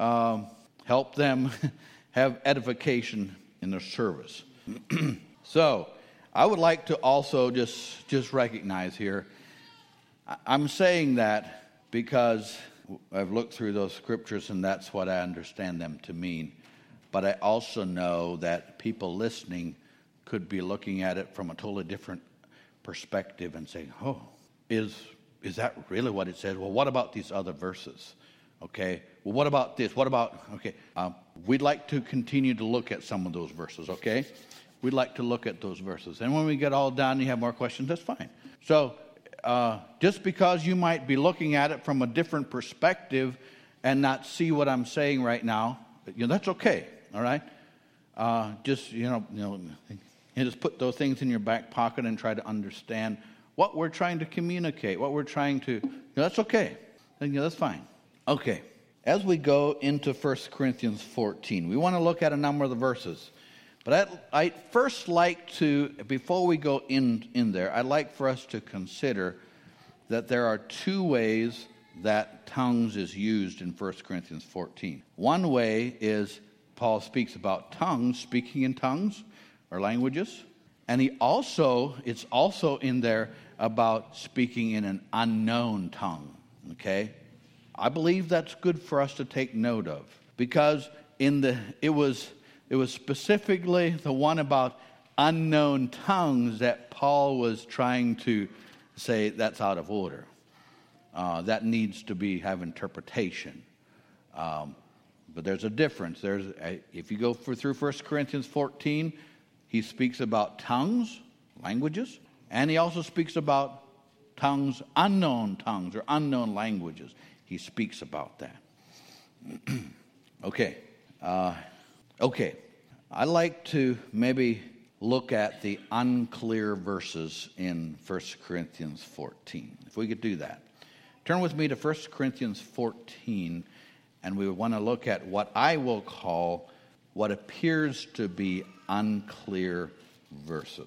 help them have edification in their service. So I would like to also just recognize here, I'm saying that because I've looked through those scriptures and that's what I understand them to mean. But I also know that people listening could be looking at it from a totally different perspective and saying, oh, is that really what it says? Well, what about these other verses? Okay, well, what about this? What about, okay, we'd like to continue to look at some of those verses, okay? We'd like to look at those verses. And when we get all done, you have more questions, that's fine. So just because you might be looking at it from a different perspective and not see what I'm saying right now, that's okay, all right? Just put those things in your back pocket and try to understand what we're trying to communicate, what we're trying to, that's okay. That's fine. Okay, as we go into 1 Corinthians 14, we want to look at a number of the verses. But I'd first like to, before we go in there, I'd like for us to consider that there are two ways that tongues is used in 1 Corinthians 14. One way is Paul speaks about tongues, speaking in tongues or languages. And it's also in there about speaking in an unknown tongue, okay? I believe that's good for us to take note of, because it was specifically the one about unknown tongues that Paul was trying to say that's out of order. That needs to have interpretation. But there's a difference. If you go through 1 Corinthians 14, he speaks about tongues, languages, and he also speaks about tongues, unknown tongues or unknown languages. He speaks about that. Okay. I'd like to maybe look at the unclear verses in 1 Corinthians 14. If we could do that. Turn with me to 1 Corinthians 14, and we want to look at what I will call what appears to be unclear verses.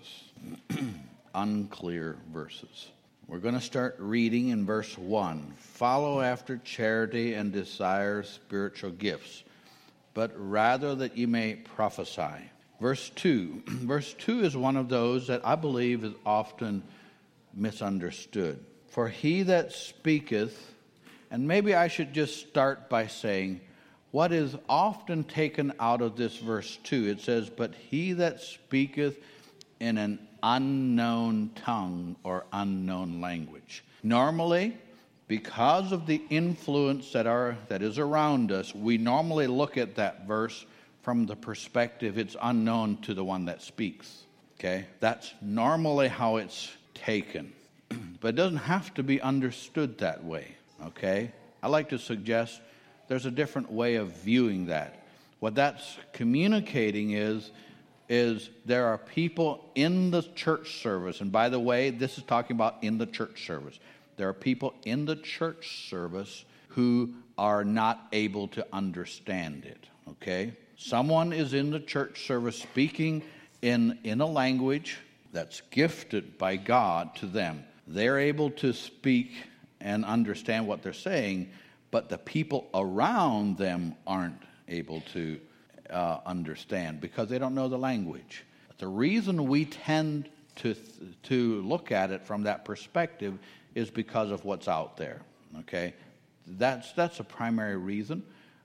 Unclear verses. We're going to start reading in verse 1. Follow after charity and desire spiritual gifts, but rather that you may prophesy. Verse 2. Verse 2 is one of those that I believe is often misunderstood. For he that speaketh, and maybe I should just start by saying, what is often taken out of this verse 2, it says, but he that speaketh in an unknown tongue or unknown language. Normally, because of the influence that is around us, we normally look at that verse from the perspective it's unknown to the one that speaks. Okay? That's normally how it's taken. But it doesn't have to be understood that way. Okay? I like to suggest there's a different way of viewing that. What that's communicating is there are people in the church service, and by the way, this is talking about in the church service. There are people in the church service who are not able to understand it, okay? Someone is in the church service speaking in a language that's gifted by God to them. They're able to speak and understand what they're saying, but the people around them aren't able to understand because they don't know the language. But the reason we tend to look at it from that perspective is because of what's out there. Okay, that's a primary reason.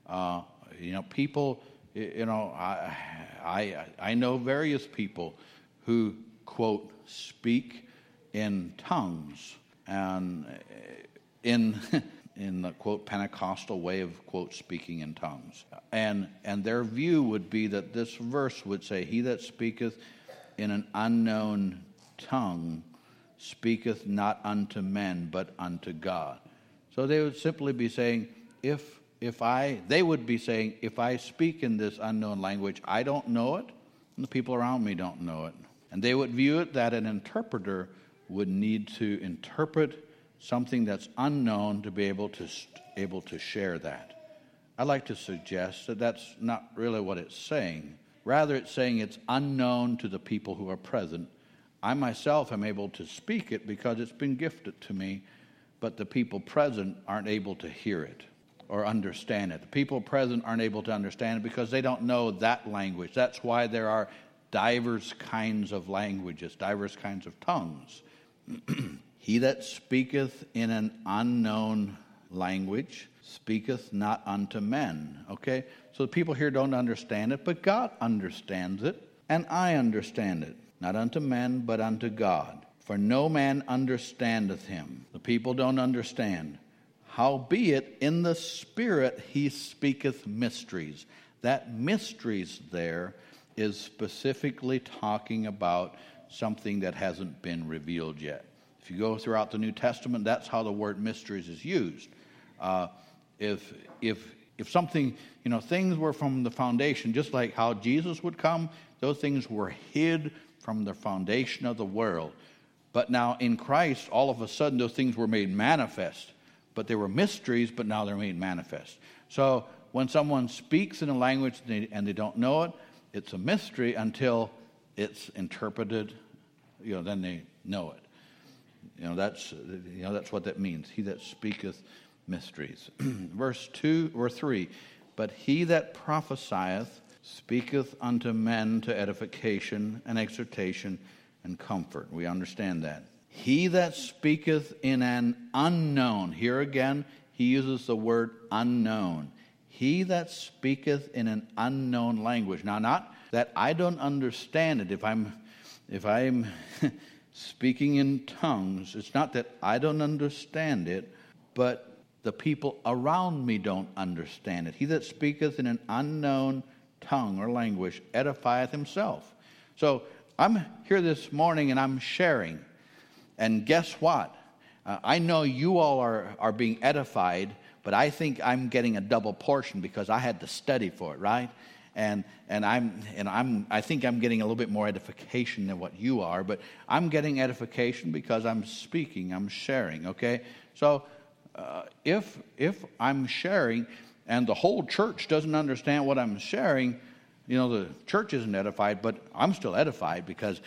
People. I know various people who quote speak in tongues and in the quote Pentecostal way of quote speaking in tongues, and their view would be that this verse would say, "He that speaketh in an unknown tongue speaketh not unto men but unto God." So they would simply be saying, if I speak in this unknown language, I don't know it, and the people around me don't know it, and they would view it that an interpreter would need to interpret something that's unknown to be able to share that. I'd like to suggest that that's not really what it's saying. Rather, it's saying it's unknown to the people who are present. I myself am able to speak it because it's been gifted to me, but the people present aren't able to hear it. or understand it. The people present aren't able to understand it because they don't know that language. That's why there are divers kinds of languages, divers kinds of tongues. He that speaketh in an unknown language speaketh not unto men. Okay? So the people here don't understand it, but God understands it, and I understand it. Not unto men, but unto God. For no man understandeth him. The people don't understand. Howbeit in the Spirit he speaketh mysteries. That mysteries there is specifically talking about something that hasn't been revealed yet. If you go throughout the New Testament, that's how the word mysteries is used. If something, things were from the foundation, just like how Jesus would come, those things were hid from the foundation of the world. But now in Christ, all of a sudden, those things were made manifest. But they were mysteries, but now they're made manifest. So when someone speaks in a language and they don't know it, it's a mystery until it's interpreted. Then they know it. That's what that means. He that speaketh mysteries. Verse 2 or 3. But he that prophesieth speaketh unto men to edification and exhortation and comfort. We understand that. He that speaketh in an unknown. Here again, he uses the word unknown. He that speaketh in an unknown language. Now, not that I don't understand it. If I'm speaking in tongues, it's not that I don't understand it, but the people around me don't understand it. He that speaketh in an unknown tongue or language edifieth himself. So I'm here this morning and I'm sharing. And guess what? I know you all are being edified, but I think I'm getting a double portion because I had to study for it, right? And I think I'm getting a little bit more edification than what you are, but I'm getting edification because I'm speaking, I'm sharing, okay? So if I'm sharing and the whole church doesn't understand what I'm sharing, the church isn't edified, but I'm still edified because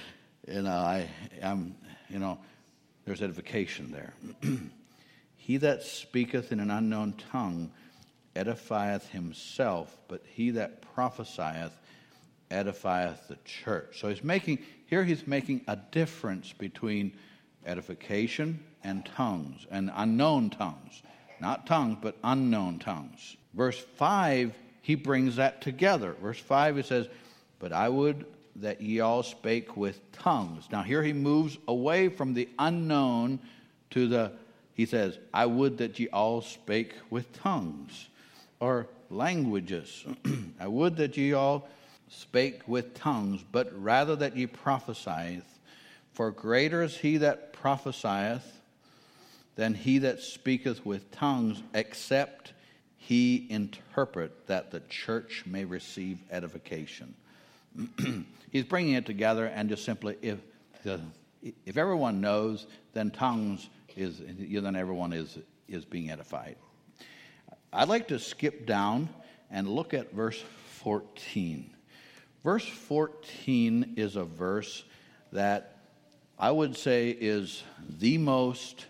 there's edification there. He that speaketh in an unknown tongue edifieth himself, but he that prophesieth edifieth the church. So he's making a difference between edification and tongues, and unknown tongues. Not tongues, but unknown tongues. Verse 5, he brings that together. Verse 5, it says, but I would that ye all spake with tongues. Now here he moves away from the unknown to he says, I would that ye all spake with tongues, or languages. I would that ye all spake with tongues, but rather that ye prophesieth. For greater is he that prophesieth than he that speaketh with tongues, except he interpret, that the church may receive edification. He's bringing it together, and just simply, if everyone knows, then tongues then everyone is being edified. I'd like to skip down and look at verse 14. Verse 14 is a verse that I would say is the most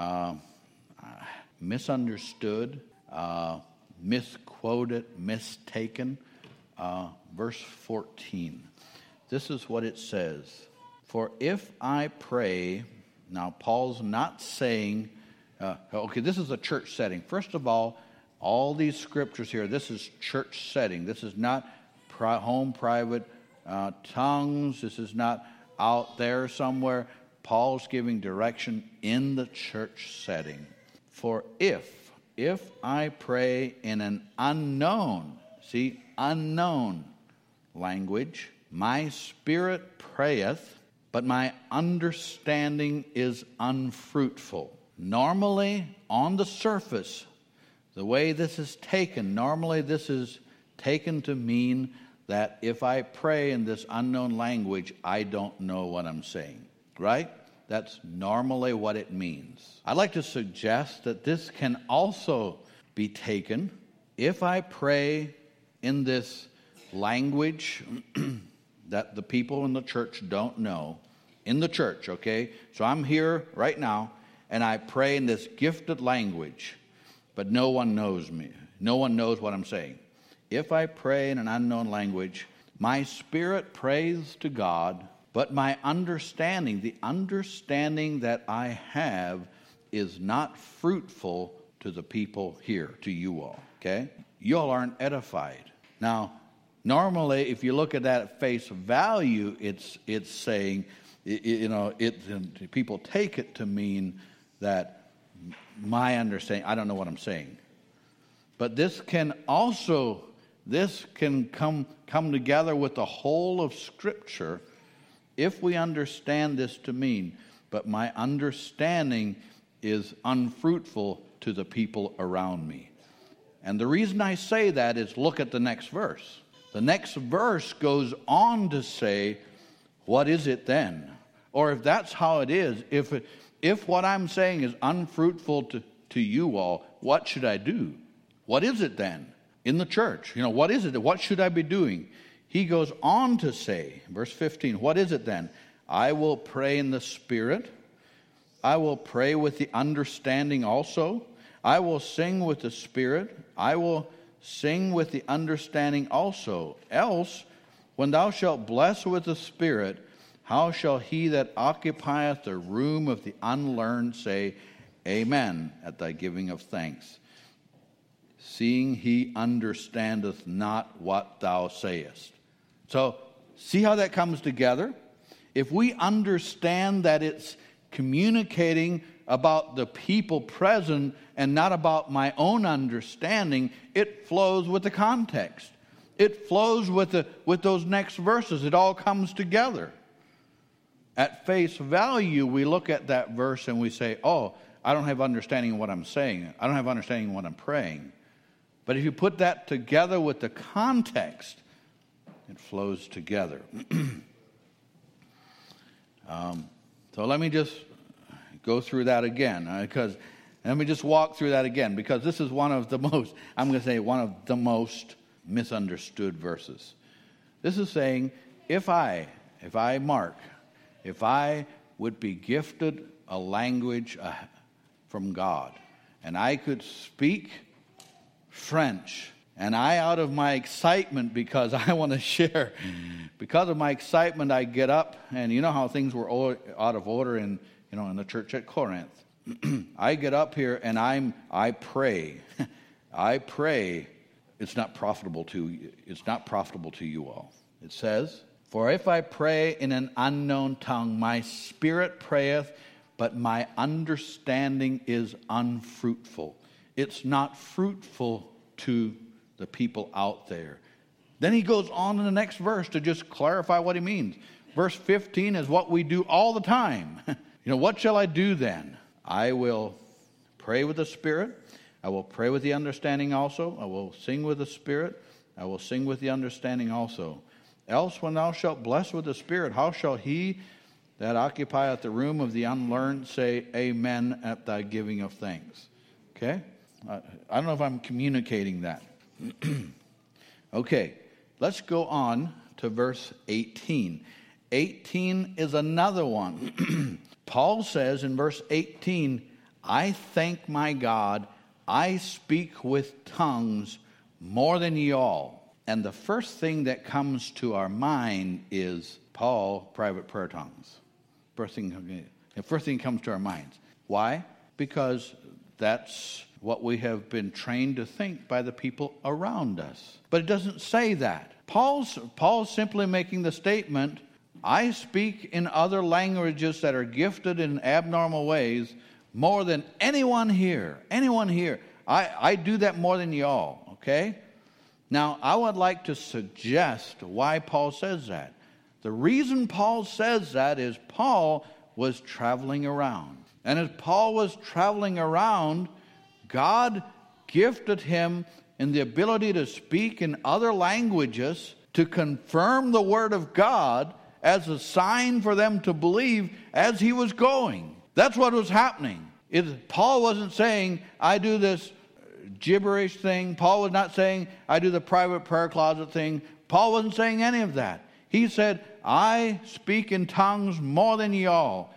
misunderstood, misquoted, mistaken. Verse 14. This is what it says. For if I pray, now Paul's not saying, this is a church setting. First of all these scriptures here, this is church setting. This is not home private tongues. This is not out there somewhere. Paul's giving direction in the church setting. For if I pray in an unknown language, my spirit prayeth, but my understanding is unfruitful. Normally, on the surface, the way this is taken, normally this is taken to mean that if I pray in this unknown language, I don't know what I'm saying, right? That's normally what it means. I'd like to suggest that this can also be taken if I pray in this language that the people in the church don't know, in the church, okay? So I'm here right now, and I pray in this gifted language, but no one knows me. no one knows what I'm saying. If I pray in an unknown language, my spirit prays to God, but my understanding, the understanding that I have, is not fruitful to the people here, to you all, okay? You all aren't edified. Now, normally, if you look at that at face value, it's saying, people take it to mean that my understanding, I don't know what I'm saying. But this can come together with the whole of Scripture if we understand this to mean, but my understanding is unfruitful to the people around me. And the reason I say that is look at the next verse. The next verse goes on to say, what is it then? Or if that's how it is, if what I'm saying is unfruitful to you all, what should I do? What is it then in the church? What is it? What should I be doing? He goes on to say, verse 15, what is it then? I will pray in the Spirit. I will pray with the understanding also. I will sing with the Spirit. I will sing with the understanding also. Else, when thou shalt bless with the Spirit, how shall he that occupieth the room of the unlearned say, Amen, at thy giving of thanks, seeing he understandeth not what thou sayest? So, see how that comes together? If we understand that it's communicating about the people present and not about my own understanding, it flows with the context. It flows with those next verses. It all comes together. At face value, we look at that verse and we say, oh, I don't have understanding of what I'm saying. I don't have understanding of what I'm praying. But if you put that together with the context, it flows together. So let me just go through that again, because let me just walk through that again, because this is one of the most misunderstood verses. This is saying, if I, Mark, if I would be gifted a language from God, and I could speak French, and I, out of my excitement, because I want to share, because of my excitement, I get up, and you know how things were out of order in the church at Corinth. I get up here and I pray. I pray. It's not profitable to you all. It says, for if I pray in an unknown tongue, my spirit prayeth, but my understanding is unfruitful. It's not fruitful to the people out there. Then he goes on in the next verse to just clarify what he means. Verse 15 is what we do all the time. What shall I do then? I will pray with the Spirit. I will pray with the understanding also. I will sing with the Spirit. I will sing with the understanding also. Else, when thou shalt bless with the Spirit, how shall he that occupieth the room of the unlearned say, Amen, at thy giving of thanks? Okay? I don't know if I'm communicating that. Okay, let's go on to verse 18. 18 is another one. Paul says in verse 18, I thank my God, I speak with tongues more than ye all. And the first thing that comes to our mind is Paul, private prayer tongues. First thing comes to our minds. Why? Because that's what we have been trained to think by the people around us. But it doesn't say that. Paul's simply making the statement, I speak in other languages that are gifted in abnormal ways more than anyone here. Anyone here. I do that more than y'all, okay? Now, I would like to suggest why Paul says that. The reason Paul says that is Paul was traveling around. And as Paul was traveling around, God gifted him in the ability to speak in other languages to confirm the word of God as a sign for them to believe as he was going. That's what was happening. Paul wasn't saying, I do this gibberish thing. Paul was not saying, I do the private prayer closet thing. Paul wasn't saying any of that. He said, I speak in tongues more than y'all.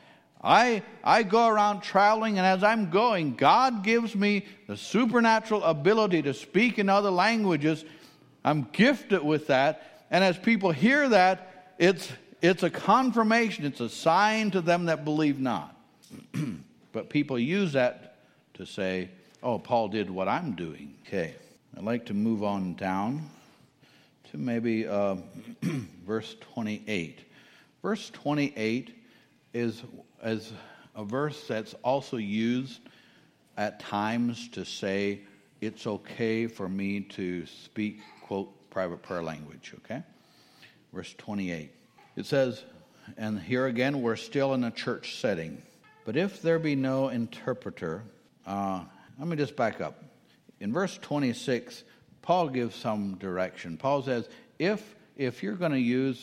I go around traveling, and as I'm going, God gives me the supernatural ability to speak in other languages. I'm gifted with that. And as people hear that, it's a confirmation. It's a sign to them that believe not. But people use that to say, oh, Paul did what I'm doing. Okay, I'd like to move on down to maybe verse 28. Verse 28 is a verse that's also used at times to say it's okay for me to speak, quote, private prayer language, okay? Verse 28. It says, and here again we're still in a church setting, but if there be no interpreter, let me just back up. In verse 26, Paul gives some direction. Paul says, if you're going to use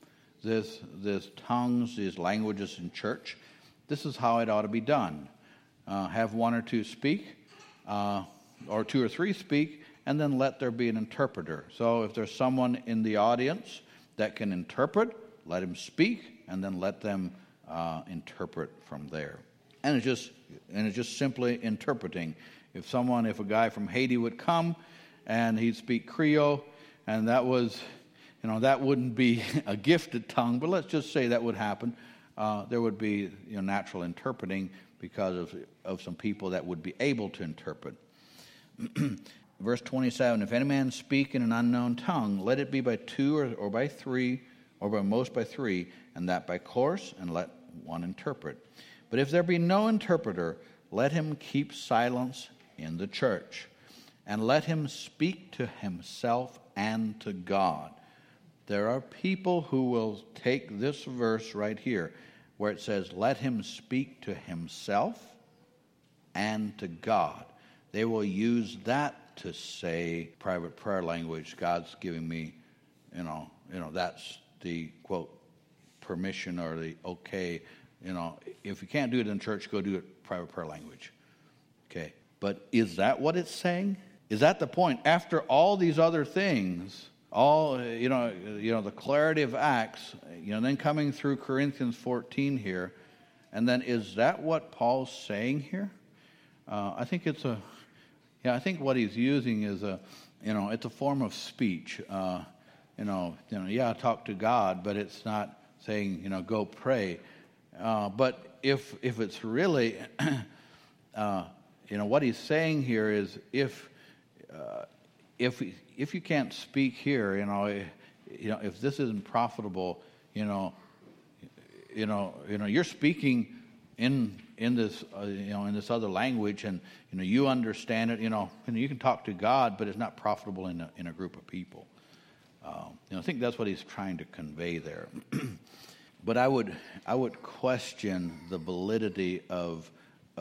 this tongues, these languages in church, this is how it ought to be done. Have one or two speak, or two or three speak, and then let there be an interpreter. So if there's someone in the audience that can interpret, let him speak, and then let them interpret from there. And it's just simply interpreting. If a guy from Haiti would come and he'd speak Creole, and that was, that wouldn't be a gifted tongue, but let's just say that would happen. There would be natural interpreting because of some people that would be able to interpret. Verse 27, if any man speak in an unknown tongue, let it be by two or by three, or by most by three, and that by course, and let one interpret. But if there be no interpreter, let him keep silence in the church, and let him speak to himself and to God. There are people who will take this verse right here, where it says, let him speak to himself and to God. They will use that to say private prayer language. God's giving me, that's the, quote, permission or the okay. If you can't do it in church, go do it private prayer language. Okay. But is that what it's saying? Is that the point? After all these other things, all, the clarity of Acts, then coming through Corinthians 14 here, and then is that what Paul's saying here? I think I think what he's using is it's a form of speech. Talk to God, but it's not saying, go pray. But if it's really, what he's saying here is if you can't speak here, if this isn't profitable, you're speaking in this in this other language, and you understand it, you can talk to God, but it's not profitable in a group of people. I think that's what he's trying to convey there. But I would question the validity of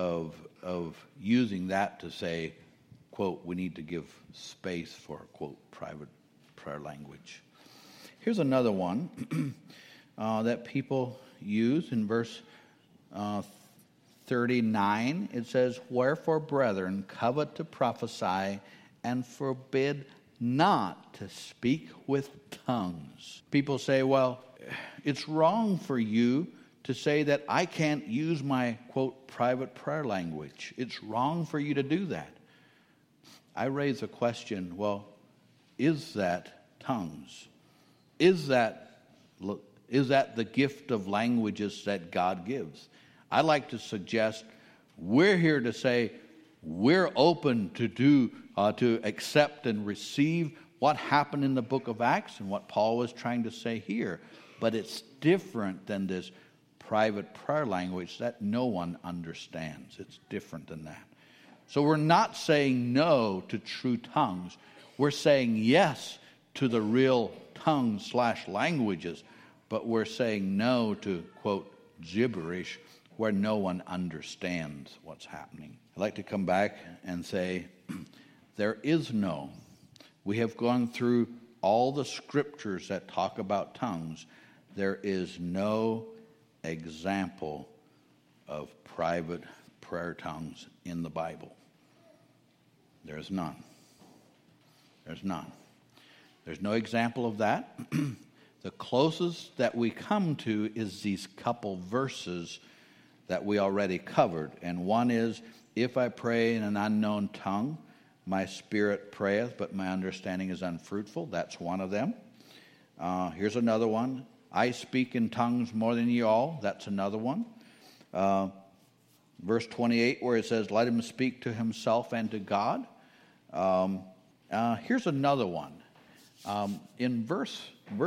using that to say, quote, we need to give space for, quote, private prayer language. Here's another one that people use in verse 39. It says, wherefore, brethren, covet to prophesy, and forbid not to speak with tongues. People say, well, it's wrong for you to say that I can't use my, quote, private prayer language. It's wrong for you to do that. I raise a question, well, is that tongues? Is that the gift of languages that God gives? I'd like to suggest we're here to say we're open to accept and receive what happened in the book of Acts and what Paul was trying to say here. But it's different than this private prayer language that no one understands. It's different than that. So we're not saying no to true tongues. We're saying yes to the real tongues/languages, but we're saying no to, quote, gibberish where no one understands what's happening. I'd like to come back and say there is no. We have gone through all the scriptures that talk about tongues. There is no example of private prayer tongues in the Bible. There's none. There's none. There's no example of that. The closest that we come to is these couple verses that we already covered. And one is, if I pray in an unknown tongue, my spirit prayeth, but my understanding is unfruitful. That's one of them. Here's another one. I speak in tongues more than ye all. That's another one. Verse 28, where it says, let him speak to himself and to God. Here's another one. In verse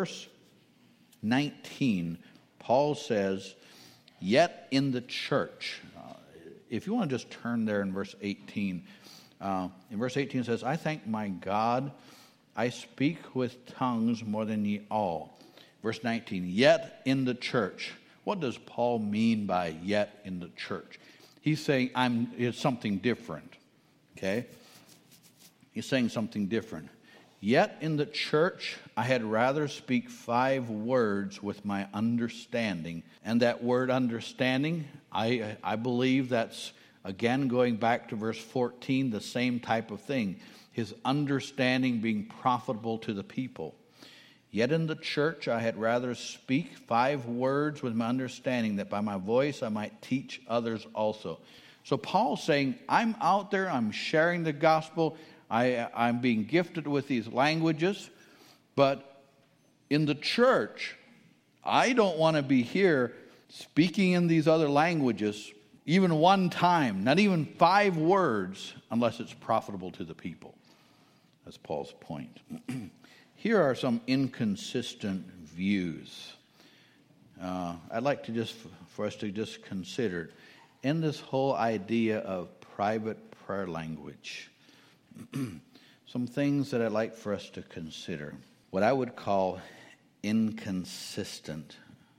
19, Paul says, yet in the church. If you want to just turn there in verse 18. In verse 18 it says, I thank my God, I speak with tongues more than ye all. Verse 19, yet in the church. What does Paul mean by yet in the church? He's saying it's something different. Okay? He's saying something different. Yet in the church I had rather speak 5 words with my understanding. And that word understanding, I believe that's, again, going back to verse 14, the same type of thing. His understanding being profitable to the people. Yet in the church I had rather speak 5 words with my understanding, that by my voice I might teach others also. So Paul's saying, I'm out there, I'm sharing the gospel, I'm being gifted with these languages, but in the church, I don't want to be here speaking in these other languages even one time, not even 5 words, unless it's profitable to the people. That's Paul's point. Here are some inconsistent views. I'd like to for us to just consider in this whole idea of private prayer language. Some things that I'd like for us to consider. What I would call inconsistencies.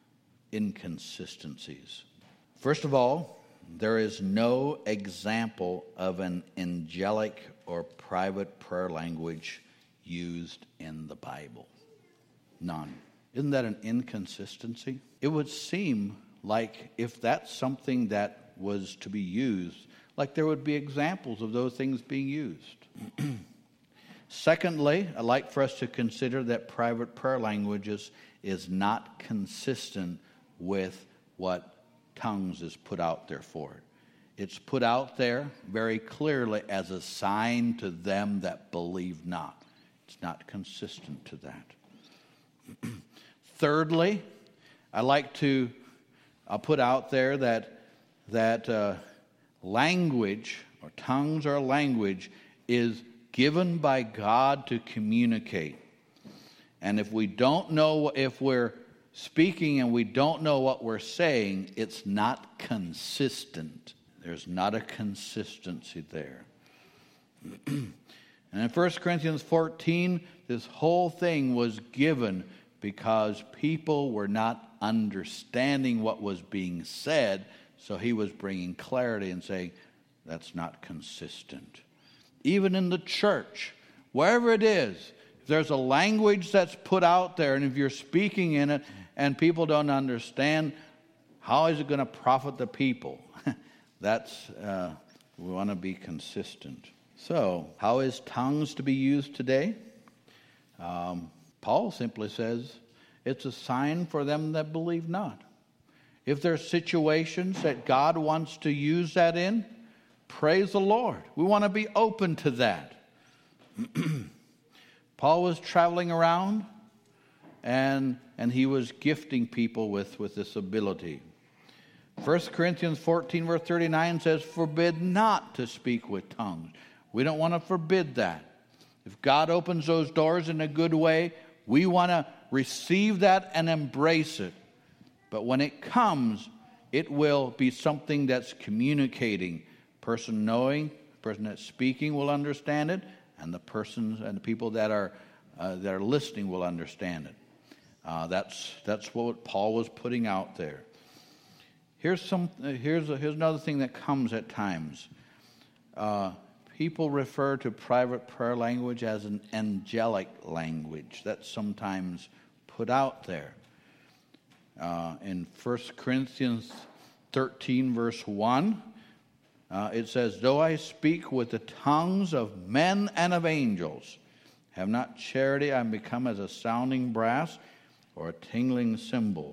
First of all, there is no example of an angelic or private prayer language used in the Bible. None. Isn't that an inconsistency? It would seem like if that's something that was to be used, like there would be examples of those things being used. Secondly, I'd like for us to consider that private prayer languages is not consistent with what tongues is put out there for. It's put out there very clearly as a sign to them that believe not. It's not consistent to that. Thirdly, I'll put out there that language, or tongues or language, is given by God to communicate. And if we don't know, if we're speaking and we don't know what we're saying, it's not consistent. There's not a consistency there. And in 1 Corinthians 14, this whole thing was given because people were not understanding what was being said, so he was bringing clarity and saying, that's not consistent. Even in the church, wherever it is, if there's a language that's put out there, and if you're speaking in it and people don't understand, how is it going to profit the people? We want to be consistent. So, how is tongues to be used today? Paul simply says, it's a sign for them that believe not. If there's situations that God wants to use that in, praise the Lord. We want to be open to that. Paul was traveling around and he was gifting people with this ability. 1 Corinthians 14 verse 39 says, forbid not to speak with tongues. We don't want to forbid that. If God opens those doors in a good way, we want to receive that and embrace it. But when it comes, it will be something that's communicating. Person knowing, person that's speaking will understand it, and the persons and the people that are listening will understand it. That's what Paul was putting out there. Here's another thing that comes at times. People refer to private prayer language as an angelic language. That's sometimes put out there. In 1 Corinthians 13, verse 1, it says, though I speak with the tongues of men and of angels, have not charity, I am become as a sounding brass or a tingling cymbal.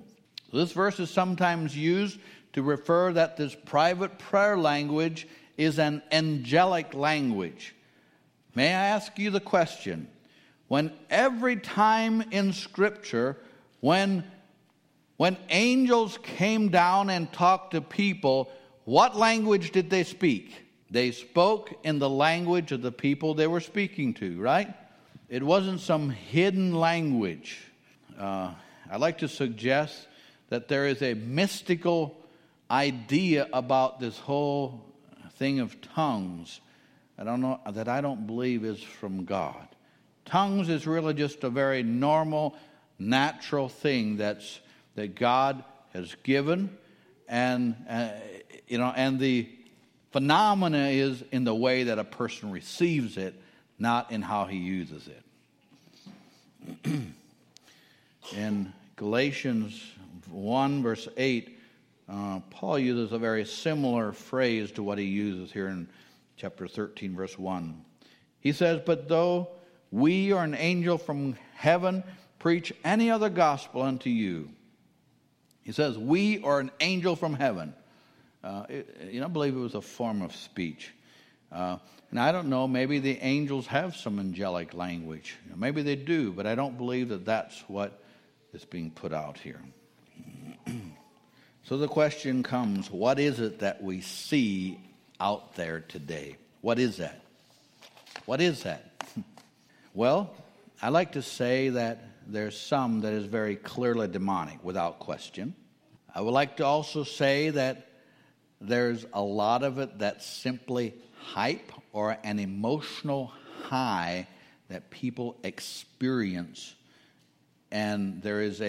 This verse is sometimes used to refer that this private prayer language is an angelic language. May I ask you the question? When every time in Scripture, when angels came down and talked to people, what language did they speak? They spoke in the language of the people they were speaking to, right? It wasn't some hidden language. I'd like to suggest that there is a mystical idea about this whole thing of tongues that I don't believe is from God. Tongues is really just a very normal, natural thing that God has given, and the phenomena is in the way that a person receives it, not in how he uses it. In Galatians 1 verse 8, Paul uses a very similar phrase to what he uses here in chapter 13 verse 1. He says, "But though we or an angel from heaven preach any other gospel unto you." He says, "We or an angel from heaven." I believe it was a form of speech. And I don't know, maybe the angels have some angelic language. Maybe they do, but I don't believe that that's what is being put out here. So the question comes, what is it that we see out there today? What is that? What is that? Well, I like to say that there's some that is very clearly demonic, without question. I would like to also say that there's a lot of it that's simply hype or an emotional high that people experience. And there is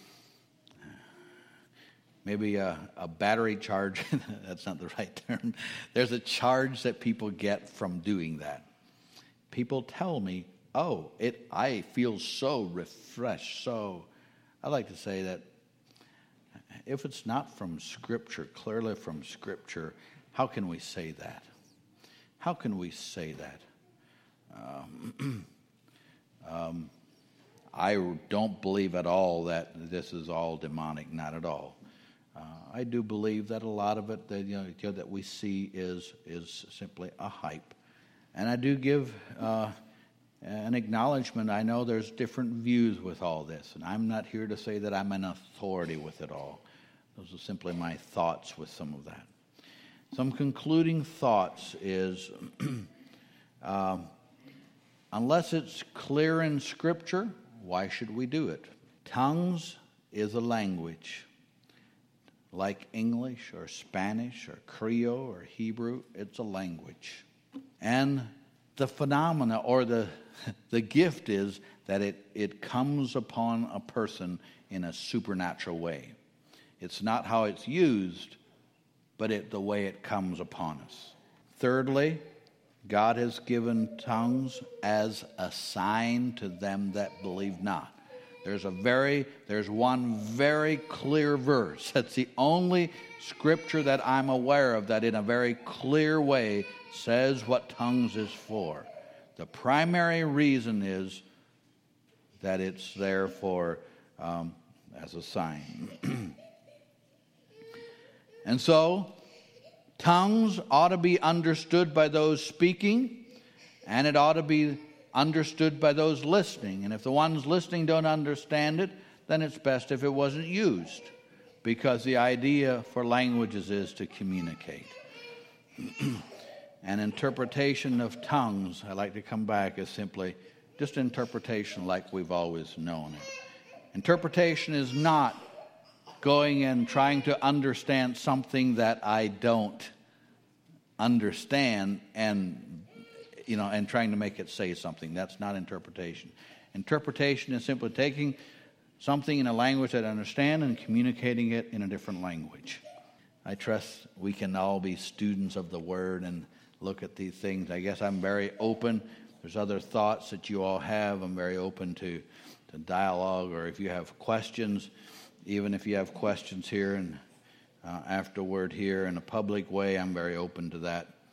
maybe a battery charge. That's not the right term. There's a charge that people get from doing that. People tell me, I feel so refreshed. So I like to say that if it's not from Scripture, clearly from Scripture, how can we say that? How can we say that? I don't believe at all that this is all demonic, not at all. I do believe that a lot of it that we see is simply a hype. And I do give an acknowledgement. I know there's different views with all this, and I'm not here to say that I'm an authority with it all. Those are simply my thoughts with some of that. Some concluding thoughts is, unless it's clear in Scripture, why should we do it? Tongues is a language. Like English or Spanish or Creole or Hebrew, it's a language. And the phenomena or the gift is that it comes upon a person in a supernatural way. It's not how it's used, but the way it comes upon us. Thirdly, God has given tongues as a sign to them that believe not. There's one very clear verse. That's the only Scripture that I'm aware of that in a very clear way says what tongues is for. The primary reason is that it's there for as a sign. And so, tongues ought to be understood by those speaking, and it ought to be understood by those listening. And if the ones listening don't understand it, then it's best if it wasn't used, because the idea for languages is to communicate. An interpretation of tongues, I like to come back, is simply just interpretation like we've always known it. Interpretation is not going and trying to understand something that I don't understand and trying to make it say something. That's not interpretation. Interpretation is simply taking something in a language that I understand and communicating it in a different language. I trust we can all be students of the Word and look at these things. I guess I'm very open. There's other thoughts that you all have. I'm very open to dialogue, or if you have questions, even if you have questions here and afterward here in a public way, I'm very open to that.